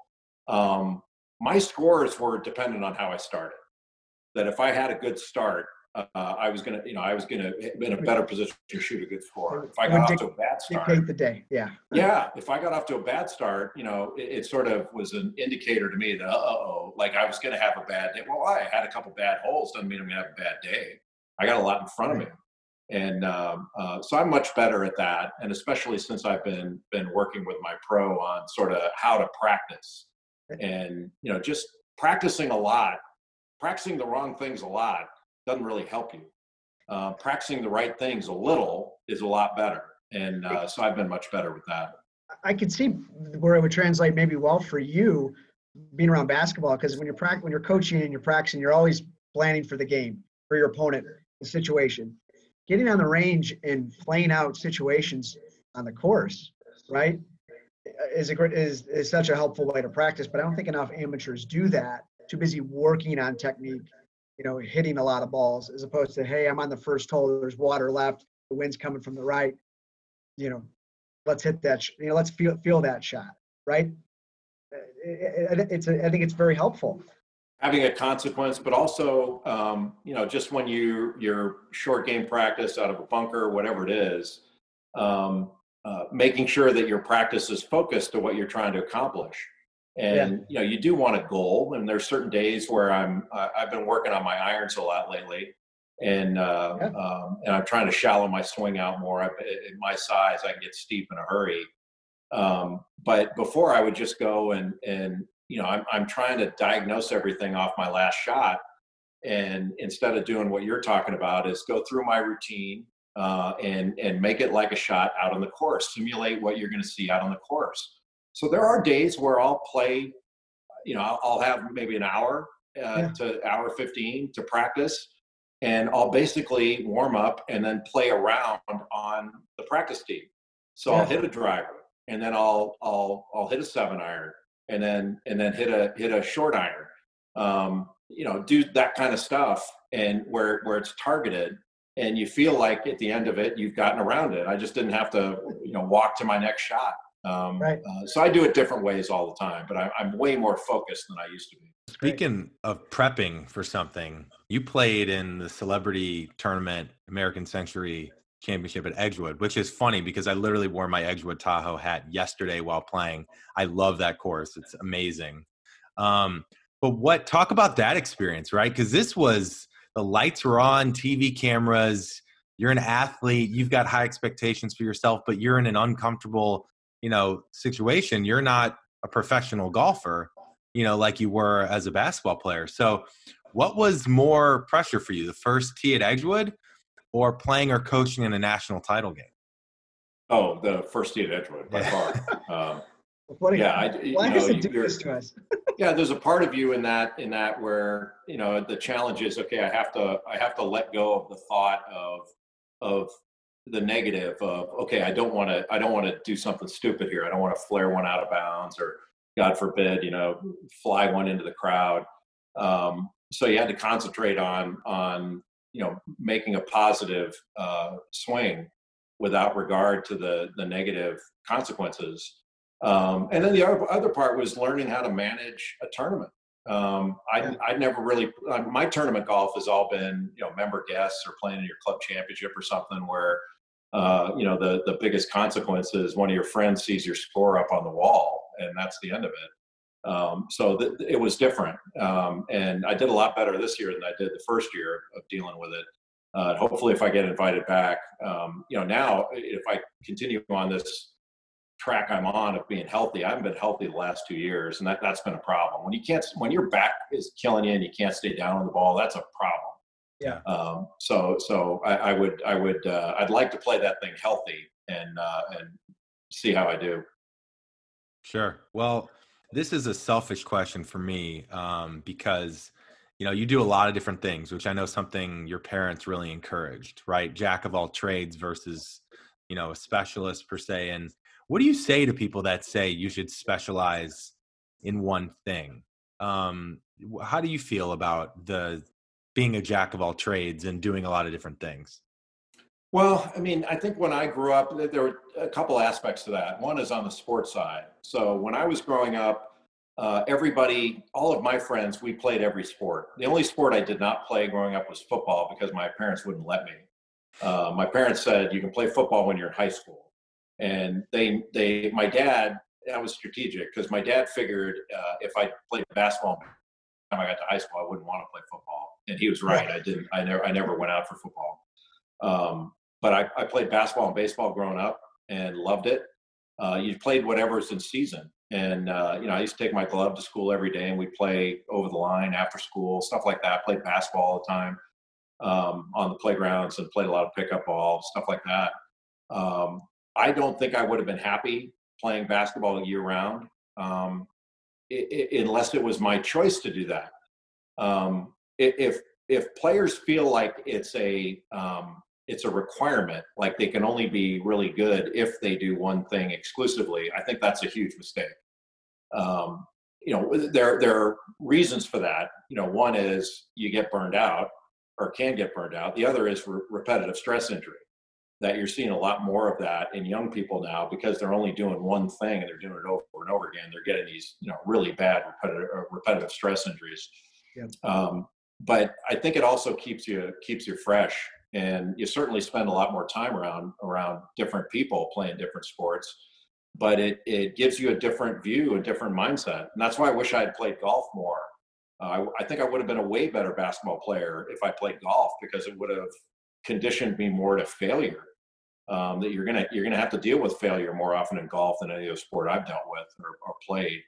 Speaker 1: my scores were dependent on how I started. That if I had a good start, I was gonna be in a better position to shoot a good score. If I got off to a bad start,
Speaker 3: dictate the day. Yeah.
Speaker 1: If I got off to a bad start, it sort of was an indicator to me that like I was gonna have a bad day. Well, I had a couple bad holes, doesn't mean I'm gonna have a bad day. I got a lot in front of me, and so I'm much better at that. And especially since I've been working with my pro on sort of how to practice, and just practicing a lot, practicing the wrong things a lot doesn't really help you. Practicing the right things a little is a lot better. And so I've been much better with that.
Speaker 3: I could see where it would translate maybe well for you being around basketball, because when you're coaching and you're practicing, you're always planning for the game, for your opponent, the situation. Getting on the range and playing out situations on the course, right, is such a helpful way to practice. But I don't think enough amateurs do that. Too busy working on technique, hitting a lot of balls, as opposed to, hey, I'm on the first hole, there's water left, the wind's coming from the right, let's hit that, let's feel that shot, right? I think it's very helpful.
Speaker 1: Having a consequence, but also, just when you're short game practice out of a bunker, whatever it is, making sure that your practice is focused to what you're trying to accomplish. And, you do want a goal, and there's certain days where I've been working on my irons a lot lately, and I'm trying to shallow my swing out more. At my size, I can get steep in a hurry. But before I would just go and I'm trying to diagnose everything off my last shot. And instead of doing what you're talking about is go through my routine and make it like a shot out on the course, simulate what you're going to see out on the course. So there are days where I'll play, I'll have maybe an hour to hour 15 to practice, and I'll basically warm up and then play around on the practice tee. So I'll hit a driver, and then I'll hit a 7-iron, and then hit a short iron. Do that kind of stuff, and where it's targeted, and you feel like at the end of it you've gotten around it. I just didn't have to walk to my next shot. So I do it different ways all the time, but I'm way more focused than I used to be.
Speaker 2: Speaking of prepping for something, you played in the celebrity tournament American Century Championship at Edgewood, which is funny because I literally wore my Edgewood Tahoe hat yesterday while playing. I love that course. It's amazing. But talk about that experience, right? Because this was, the lights were on, TV cameras, you're an athlete, you've got high expectations for yourself, but you're in an uncomfortable situation. You're not a professional golfer, like you were as a basketball player. So what was more pressure for you, the first tee at Edgewood or playing or coaching in a national title game?
Speaker 1: Oh, the first tee at Edgewood by far.
Speaker 3: Why does it do this to us?
Speaker 1: There's a part of you in that where, the challenge is, okay, I have to let go of the thought of the negative of, okay, I don't want to do something stupid here. I don't want to flare one out of bounds or, God forbid, fly one into the crowd. So you had to concentrate on making a positive swing without regard to the negative consequences. And then the other part was learning how to manage a tournament. I never really, my tournament golf has all been, member guests or playing in your club championship or something where, the biggest consequence is one of your friends sees your score up on the wall, and that's the end of it. So it was different. And I did a lot better this year than I did the first year of dealing with it. Hopefully if I get invited back, now if I continue on this track I'm on of being healthy, I haven't been healthy the last 2 years, and that's been a problem. When your back is killing you and you can't stay down on the ball, that's a problem.
Speaker 3: Yeah.
Speaker 1: So I'd like to play that thing healthy and see how I do.
Speaker 2: Sure. Well, this is a selfish question for me, because you do a lot of different things, which I know something your parents really encouraged, right? Jack of all trades versus, a specialist per se. And what do you say to people that say you should specialize in one thing? How do you feel about being a jack of all trades and doing a lot of different things?
Speaker 1: Well, I think when I grew up, there were a couple aspects to that. One is on the sports side. So when I was growing up, all of my friends, we played every sport. The only sport I did not play growing up was football because my parents wouldn't let me. My parents said, you can play football when you're in high school. And my dad, that was strategic because my dad figured if I played basketball by the time I got to high school, I wouldn't want to play football. And he was right. I never went out for football. But I played basketball and baseball growing up and loved it. You played whatever's in season. And, I used to take my glove to school every day and we'd play over the line after school, stuff like that. Played basketball all the time on the playgrounds and played a lot of pickup ball, stuff like that. I don't think I would have been happy playing basketball year round unless it was my choice to do that. If players feel like it's a requirement, like they can only be really good if they do one thing exclusively, I think that's a huge mistake. There are reasons for that. One is you get burned out or can get burned out. The other is repetitive stress injury, that you're seeing a lot more of that in young people now because they're only doing one thing and they're doing it over and over again. They're getting these, really bad repetitive stress injuries. Yeah. But I think it also keeps you fresh, and you certainly spend a lot more time around different people playing different sports. But it gives you a different view, a different mindset, and that's why I wish I had played golf more. I think I would have been a way better basketball player if I played golf because it would have conditioned me more to failure. That you're gonna have to deal with failure more often in golf than any other sport I've dealt with or played.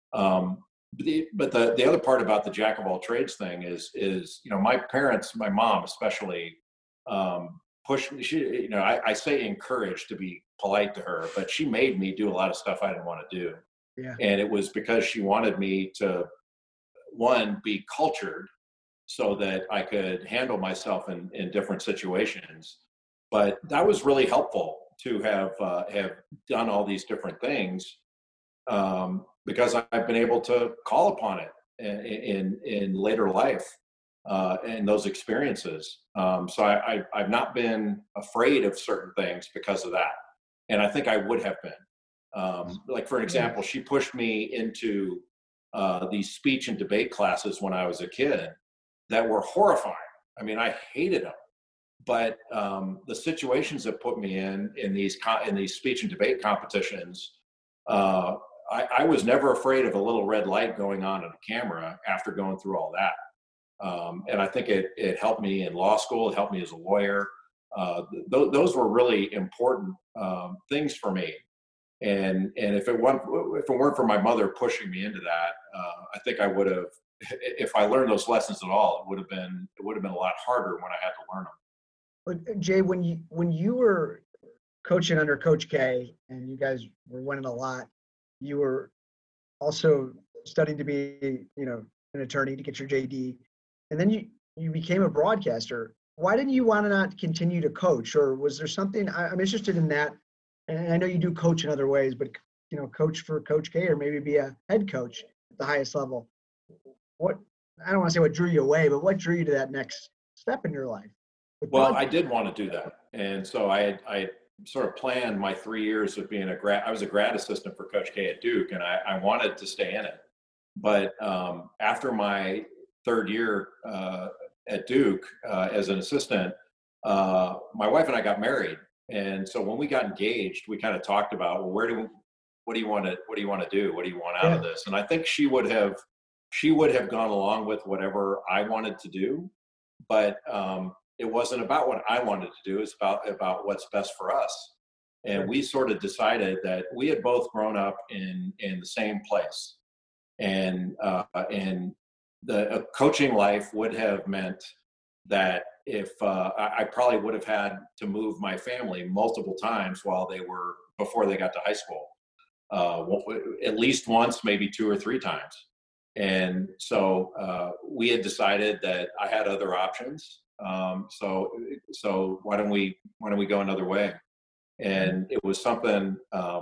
Speaker 1: But the other part about the jack of all trades thing is my parents, my mom especially, pushed me. She, I say encouraged to be polite to her, but she made me do a lot of stuff I didn't want to do.
Speaker 3: Yeah.
Speaker 1: And it was because she wanted me to, one, be cultured so that I could handle myself in different situations. But that was really helpful to have done all these different things because I've been able to call upon it in later life and those experiences. So I've not been afraid of certain things because of that. And I think I would have been. Like, for an example, she pushed me into these speech and debate classes when I was a kid that were horrifying. I hated them. But the situations that put me in these speech and debate competitions, I was never afraid of a little red light going on a camera after going through all that. And I think it helped me in law school. It helped me as a lawyer. Those were really important things for me. And if it weren't for my mother pushing me into that, I think I would have. If I learned those lessons at all, it would have been a lot harder when I had to learn them.
Speaker 3: But Jay, when you were coaching under Coach K and you guys were winning a lot, you were also studying to be, an attorney to get your JD, and then you became a broadcaster. Why didn't you want to not continue to coach, or was there something? I'm interested in that, and I know you do coach in other ways, but coach for Coach K or maybe be a head coach at the highest level. What, I don't want to say what drew you away, but what drew you to that next step in your life.
Speaker 1: Well, I did want to do that. And so I sort of planned my 3 years of being I was a grad assistant for Coach K at Duke, and I wanted to stay in it. But after my third year at Duke as an assistant, my wife and I got married. And so when we got engaged, we kind of talked about, well, what do you want to do? What do you want out of this? And I think she would have gone along with whatever I wanted to do, but it wasn't about what I wanted to do. It's about what's best for us. And we sort of decided that we had both grown up in the same place, and the coaching life would have meant that if I probably would have had to move my family multiple times before they got to high school, at least once, maybe 2 or 3 times. And so we had decided that I had other options. So why don't we go another way? And it was something.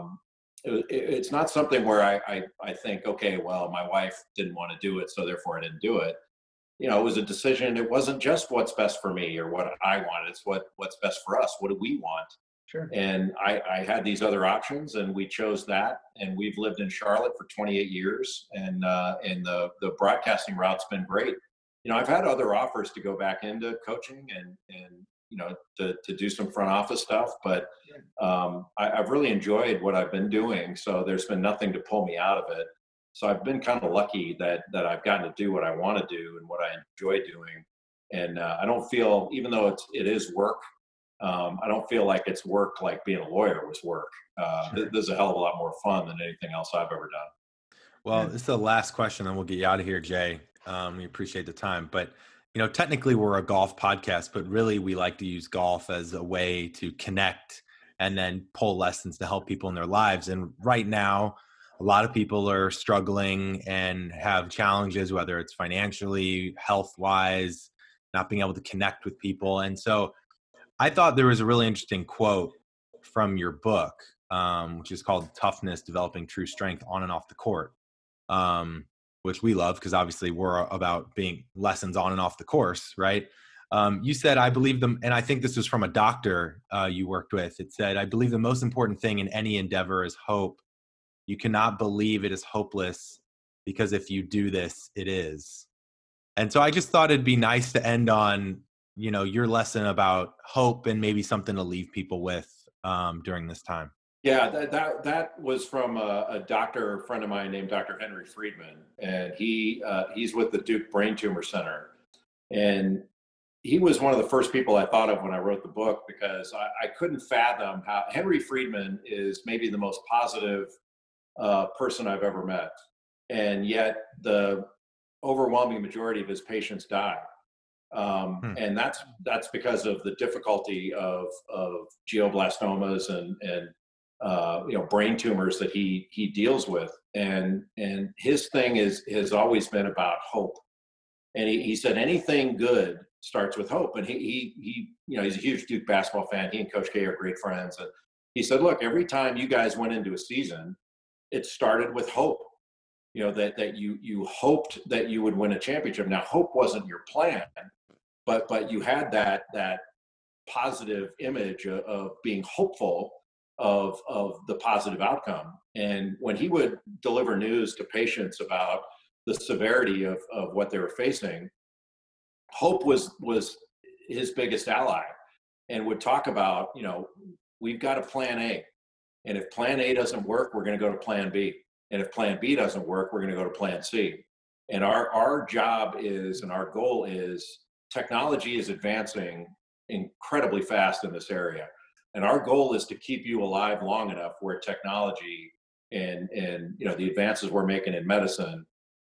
Speaker 1: It's not something where I think, okay, well, my wife didn't want to do it, so therefore I didn't do it. It was a decision. It wasn't just what's best for me or what I want. It's what's best for us. What do we want?
Speaker 3: Sure.
Speaker 1: And I had these other options, and we chose that. And we've lived in Charlotte for 28 years, and the broadcasting route's been great. I've had other offers to go back into coaching and to do some front office stuff, but I've really enjoyed what I've been doing. So there's been nothing to pull me out of it. So I've been kind of lucky that I've gotten to do what I want to do and what I enjoy doing. And I don't feel, even though it is work, I don't feel like it's work like being a lawyer was work. This is a hell of a lot more fun than anything else I've ever done.
Speaker 2: Well, this is the last question, and we'll get you out of here, Jay. We appreciate the time. But, technically we're a golf podcast, but really we like to use golf as a way to connect and then pull lessons to help people in their lives. And right now, a lot of people are struggling and have challenges, whether it's financially, health-wise, not being able to connect with people. And so I thought there was a really interesting quote from your book, which is called Toughness, Developing True Strength on and Off the Court, which we love because obviously we're about being lessons on and off the course, right? You said, I believe them, and I think this was from a doctor you worked with. It said, I believe the most important thing in any endeavor is hope. You cannot believe it is hopeless because if you do this, it is. And so I just thought it'd be nice to end on, your lesson about hope and maybe something to leave people with during this time.
Speaker 1: Yeah, that was from a doctor friend of mine named Dr. Henry Friedman, and he's with the Duke Brain Tumor Center. And he was one of the first people I thought of when I wrote the book, because I couldn't fathom how Henry Friedman is maybe the most positive person I've ever met. And yet the overwhelming majority of his patients die. And that's because of the difficulty of glioblastomas and brain tumors that he deals with. And his thing has always been about hope. And he said anything good starts with hope. And he's a huge Duke basketball fan. He and Coach K are great friends. And he said, look, every time you guys went into a season, it started with hope. That you hoped that you would win a championship. Now, hope wasn't your plan, but you had that positive image of being hopeful of the positive outcome. And when he would deliver news to patients about the severity of what they were facing, hope was his biggest ally, and would talk about, we've got a plan A. And if plan A doesn't work, we're going to go to plan B. And if plan B doesn't work, we're going to go to plan C. And our job is, and our goal is, technology is advancing incredibly fast in this area. And our goal is to keep you alive long enough where technology and the advances we're making in medicine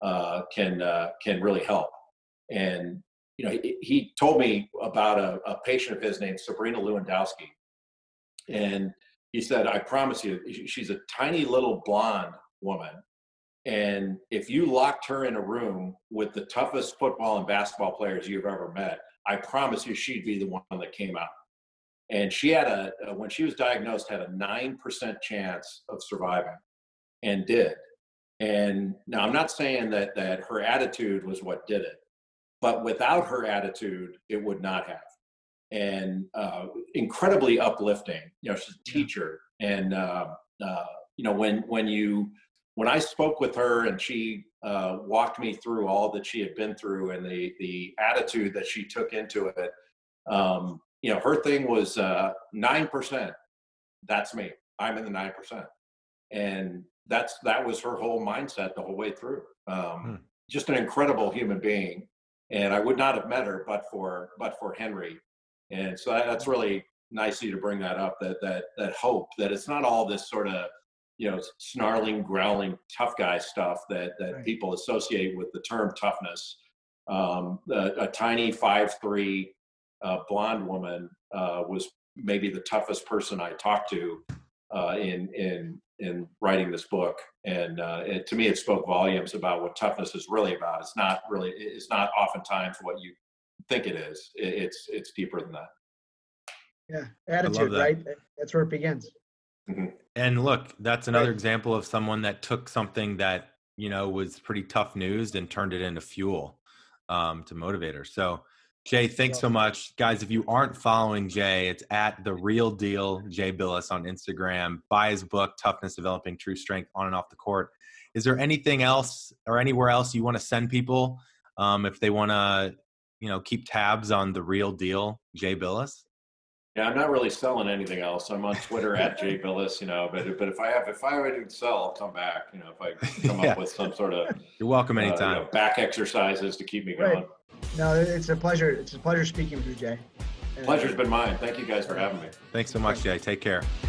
Speaker 1: can really help. And he told me about a patient of his named Sabrina Lewandowski. And he said, I promise you, she's a tiny little blonde woman. And if you locked her in a room with the toughest football and basketball players you've ever met, I promise you she'd be the one that came out. And she had when she was diagnosed, had a 9% chance of surviving, and did. And now I'm not saying that her attitude was what did it, but without her attitude, it would not have. And incredibly uplifting. You know, she's a teacher, and you know, when I spoke with her and she walked me through all that she had been through and the attitude that she took into it, you know, her thing was 9%. That's me. I'm in the 9%, and that was her whole mindset the whole way through. Just an incredible human being, and I would not have met her but for Henry. And so that's really nice of you to bring that up. That hope that it's not all this sort of, you know, snarling, growling, tough guy stuff that right. people associate with the term toughness. A tiny 5'3" blonde woman was maybe the toughest person I talked to in writing this book, and to me, it spoke volumes about what toughness is really about. It's not oftentimes what you think it is. It's deeper than that.
Speaker 3: Yeah, attitude, right? That's where it begins.
Speaker 2: Mm-hmm. And look, that's another example of someone that took something that, you know, was pretty tough news and turned it into fuel to motivate her. So, Jay, thanks so much. Guys, if you aren't following Jay, it's at The Real Deal, Jay Bilas on Instagram. Buy his book, Toughness, Developing True Strength on and off the court. Is there anything else or anywhere else you want to send people if they want to, you know, keep tabs on The Real Deal, Jay Bilas?
Speaker 1: Yeah, I'm not really selling anything else. I'm on Twitter at Jay Bilas, you know, but if I have anything to sell, I'll come back. You know, if I come up with some sort of
Speaker 2: you're welcome anytime.
Speaker 1: You know, back exercises to keep me going.
Speaker 3: Right. No, it's a pleasure. It's a pleasure speaking with you, Jay.
Speaker 1: Pleasure's been mine. Thank you guys for having me.
Speaker 2: Thanks so much, Jay. Take care.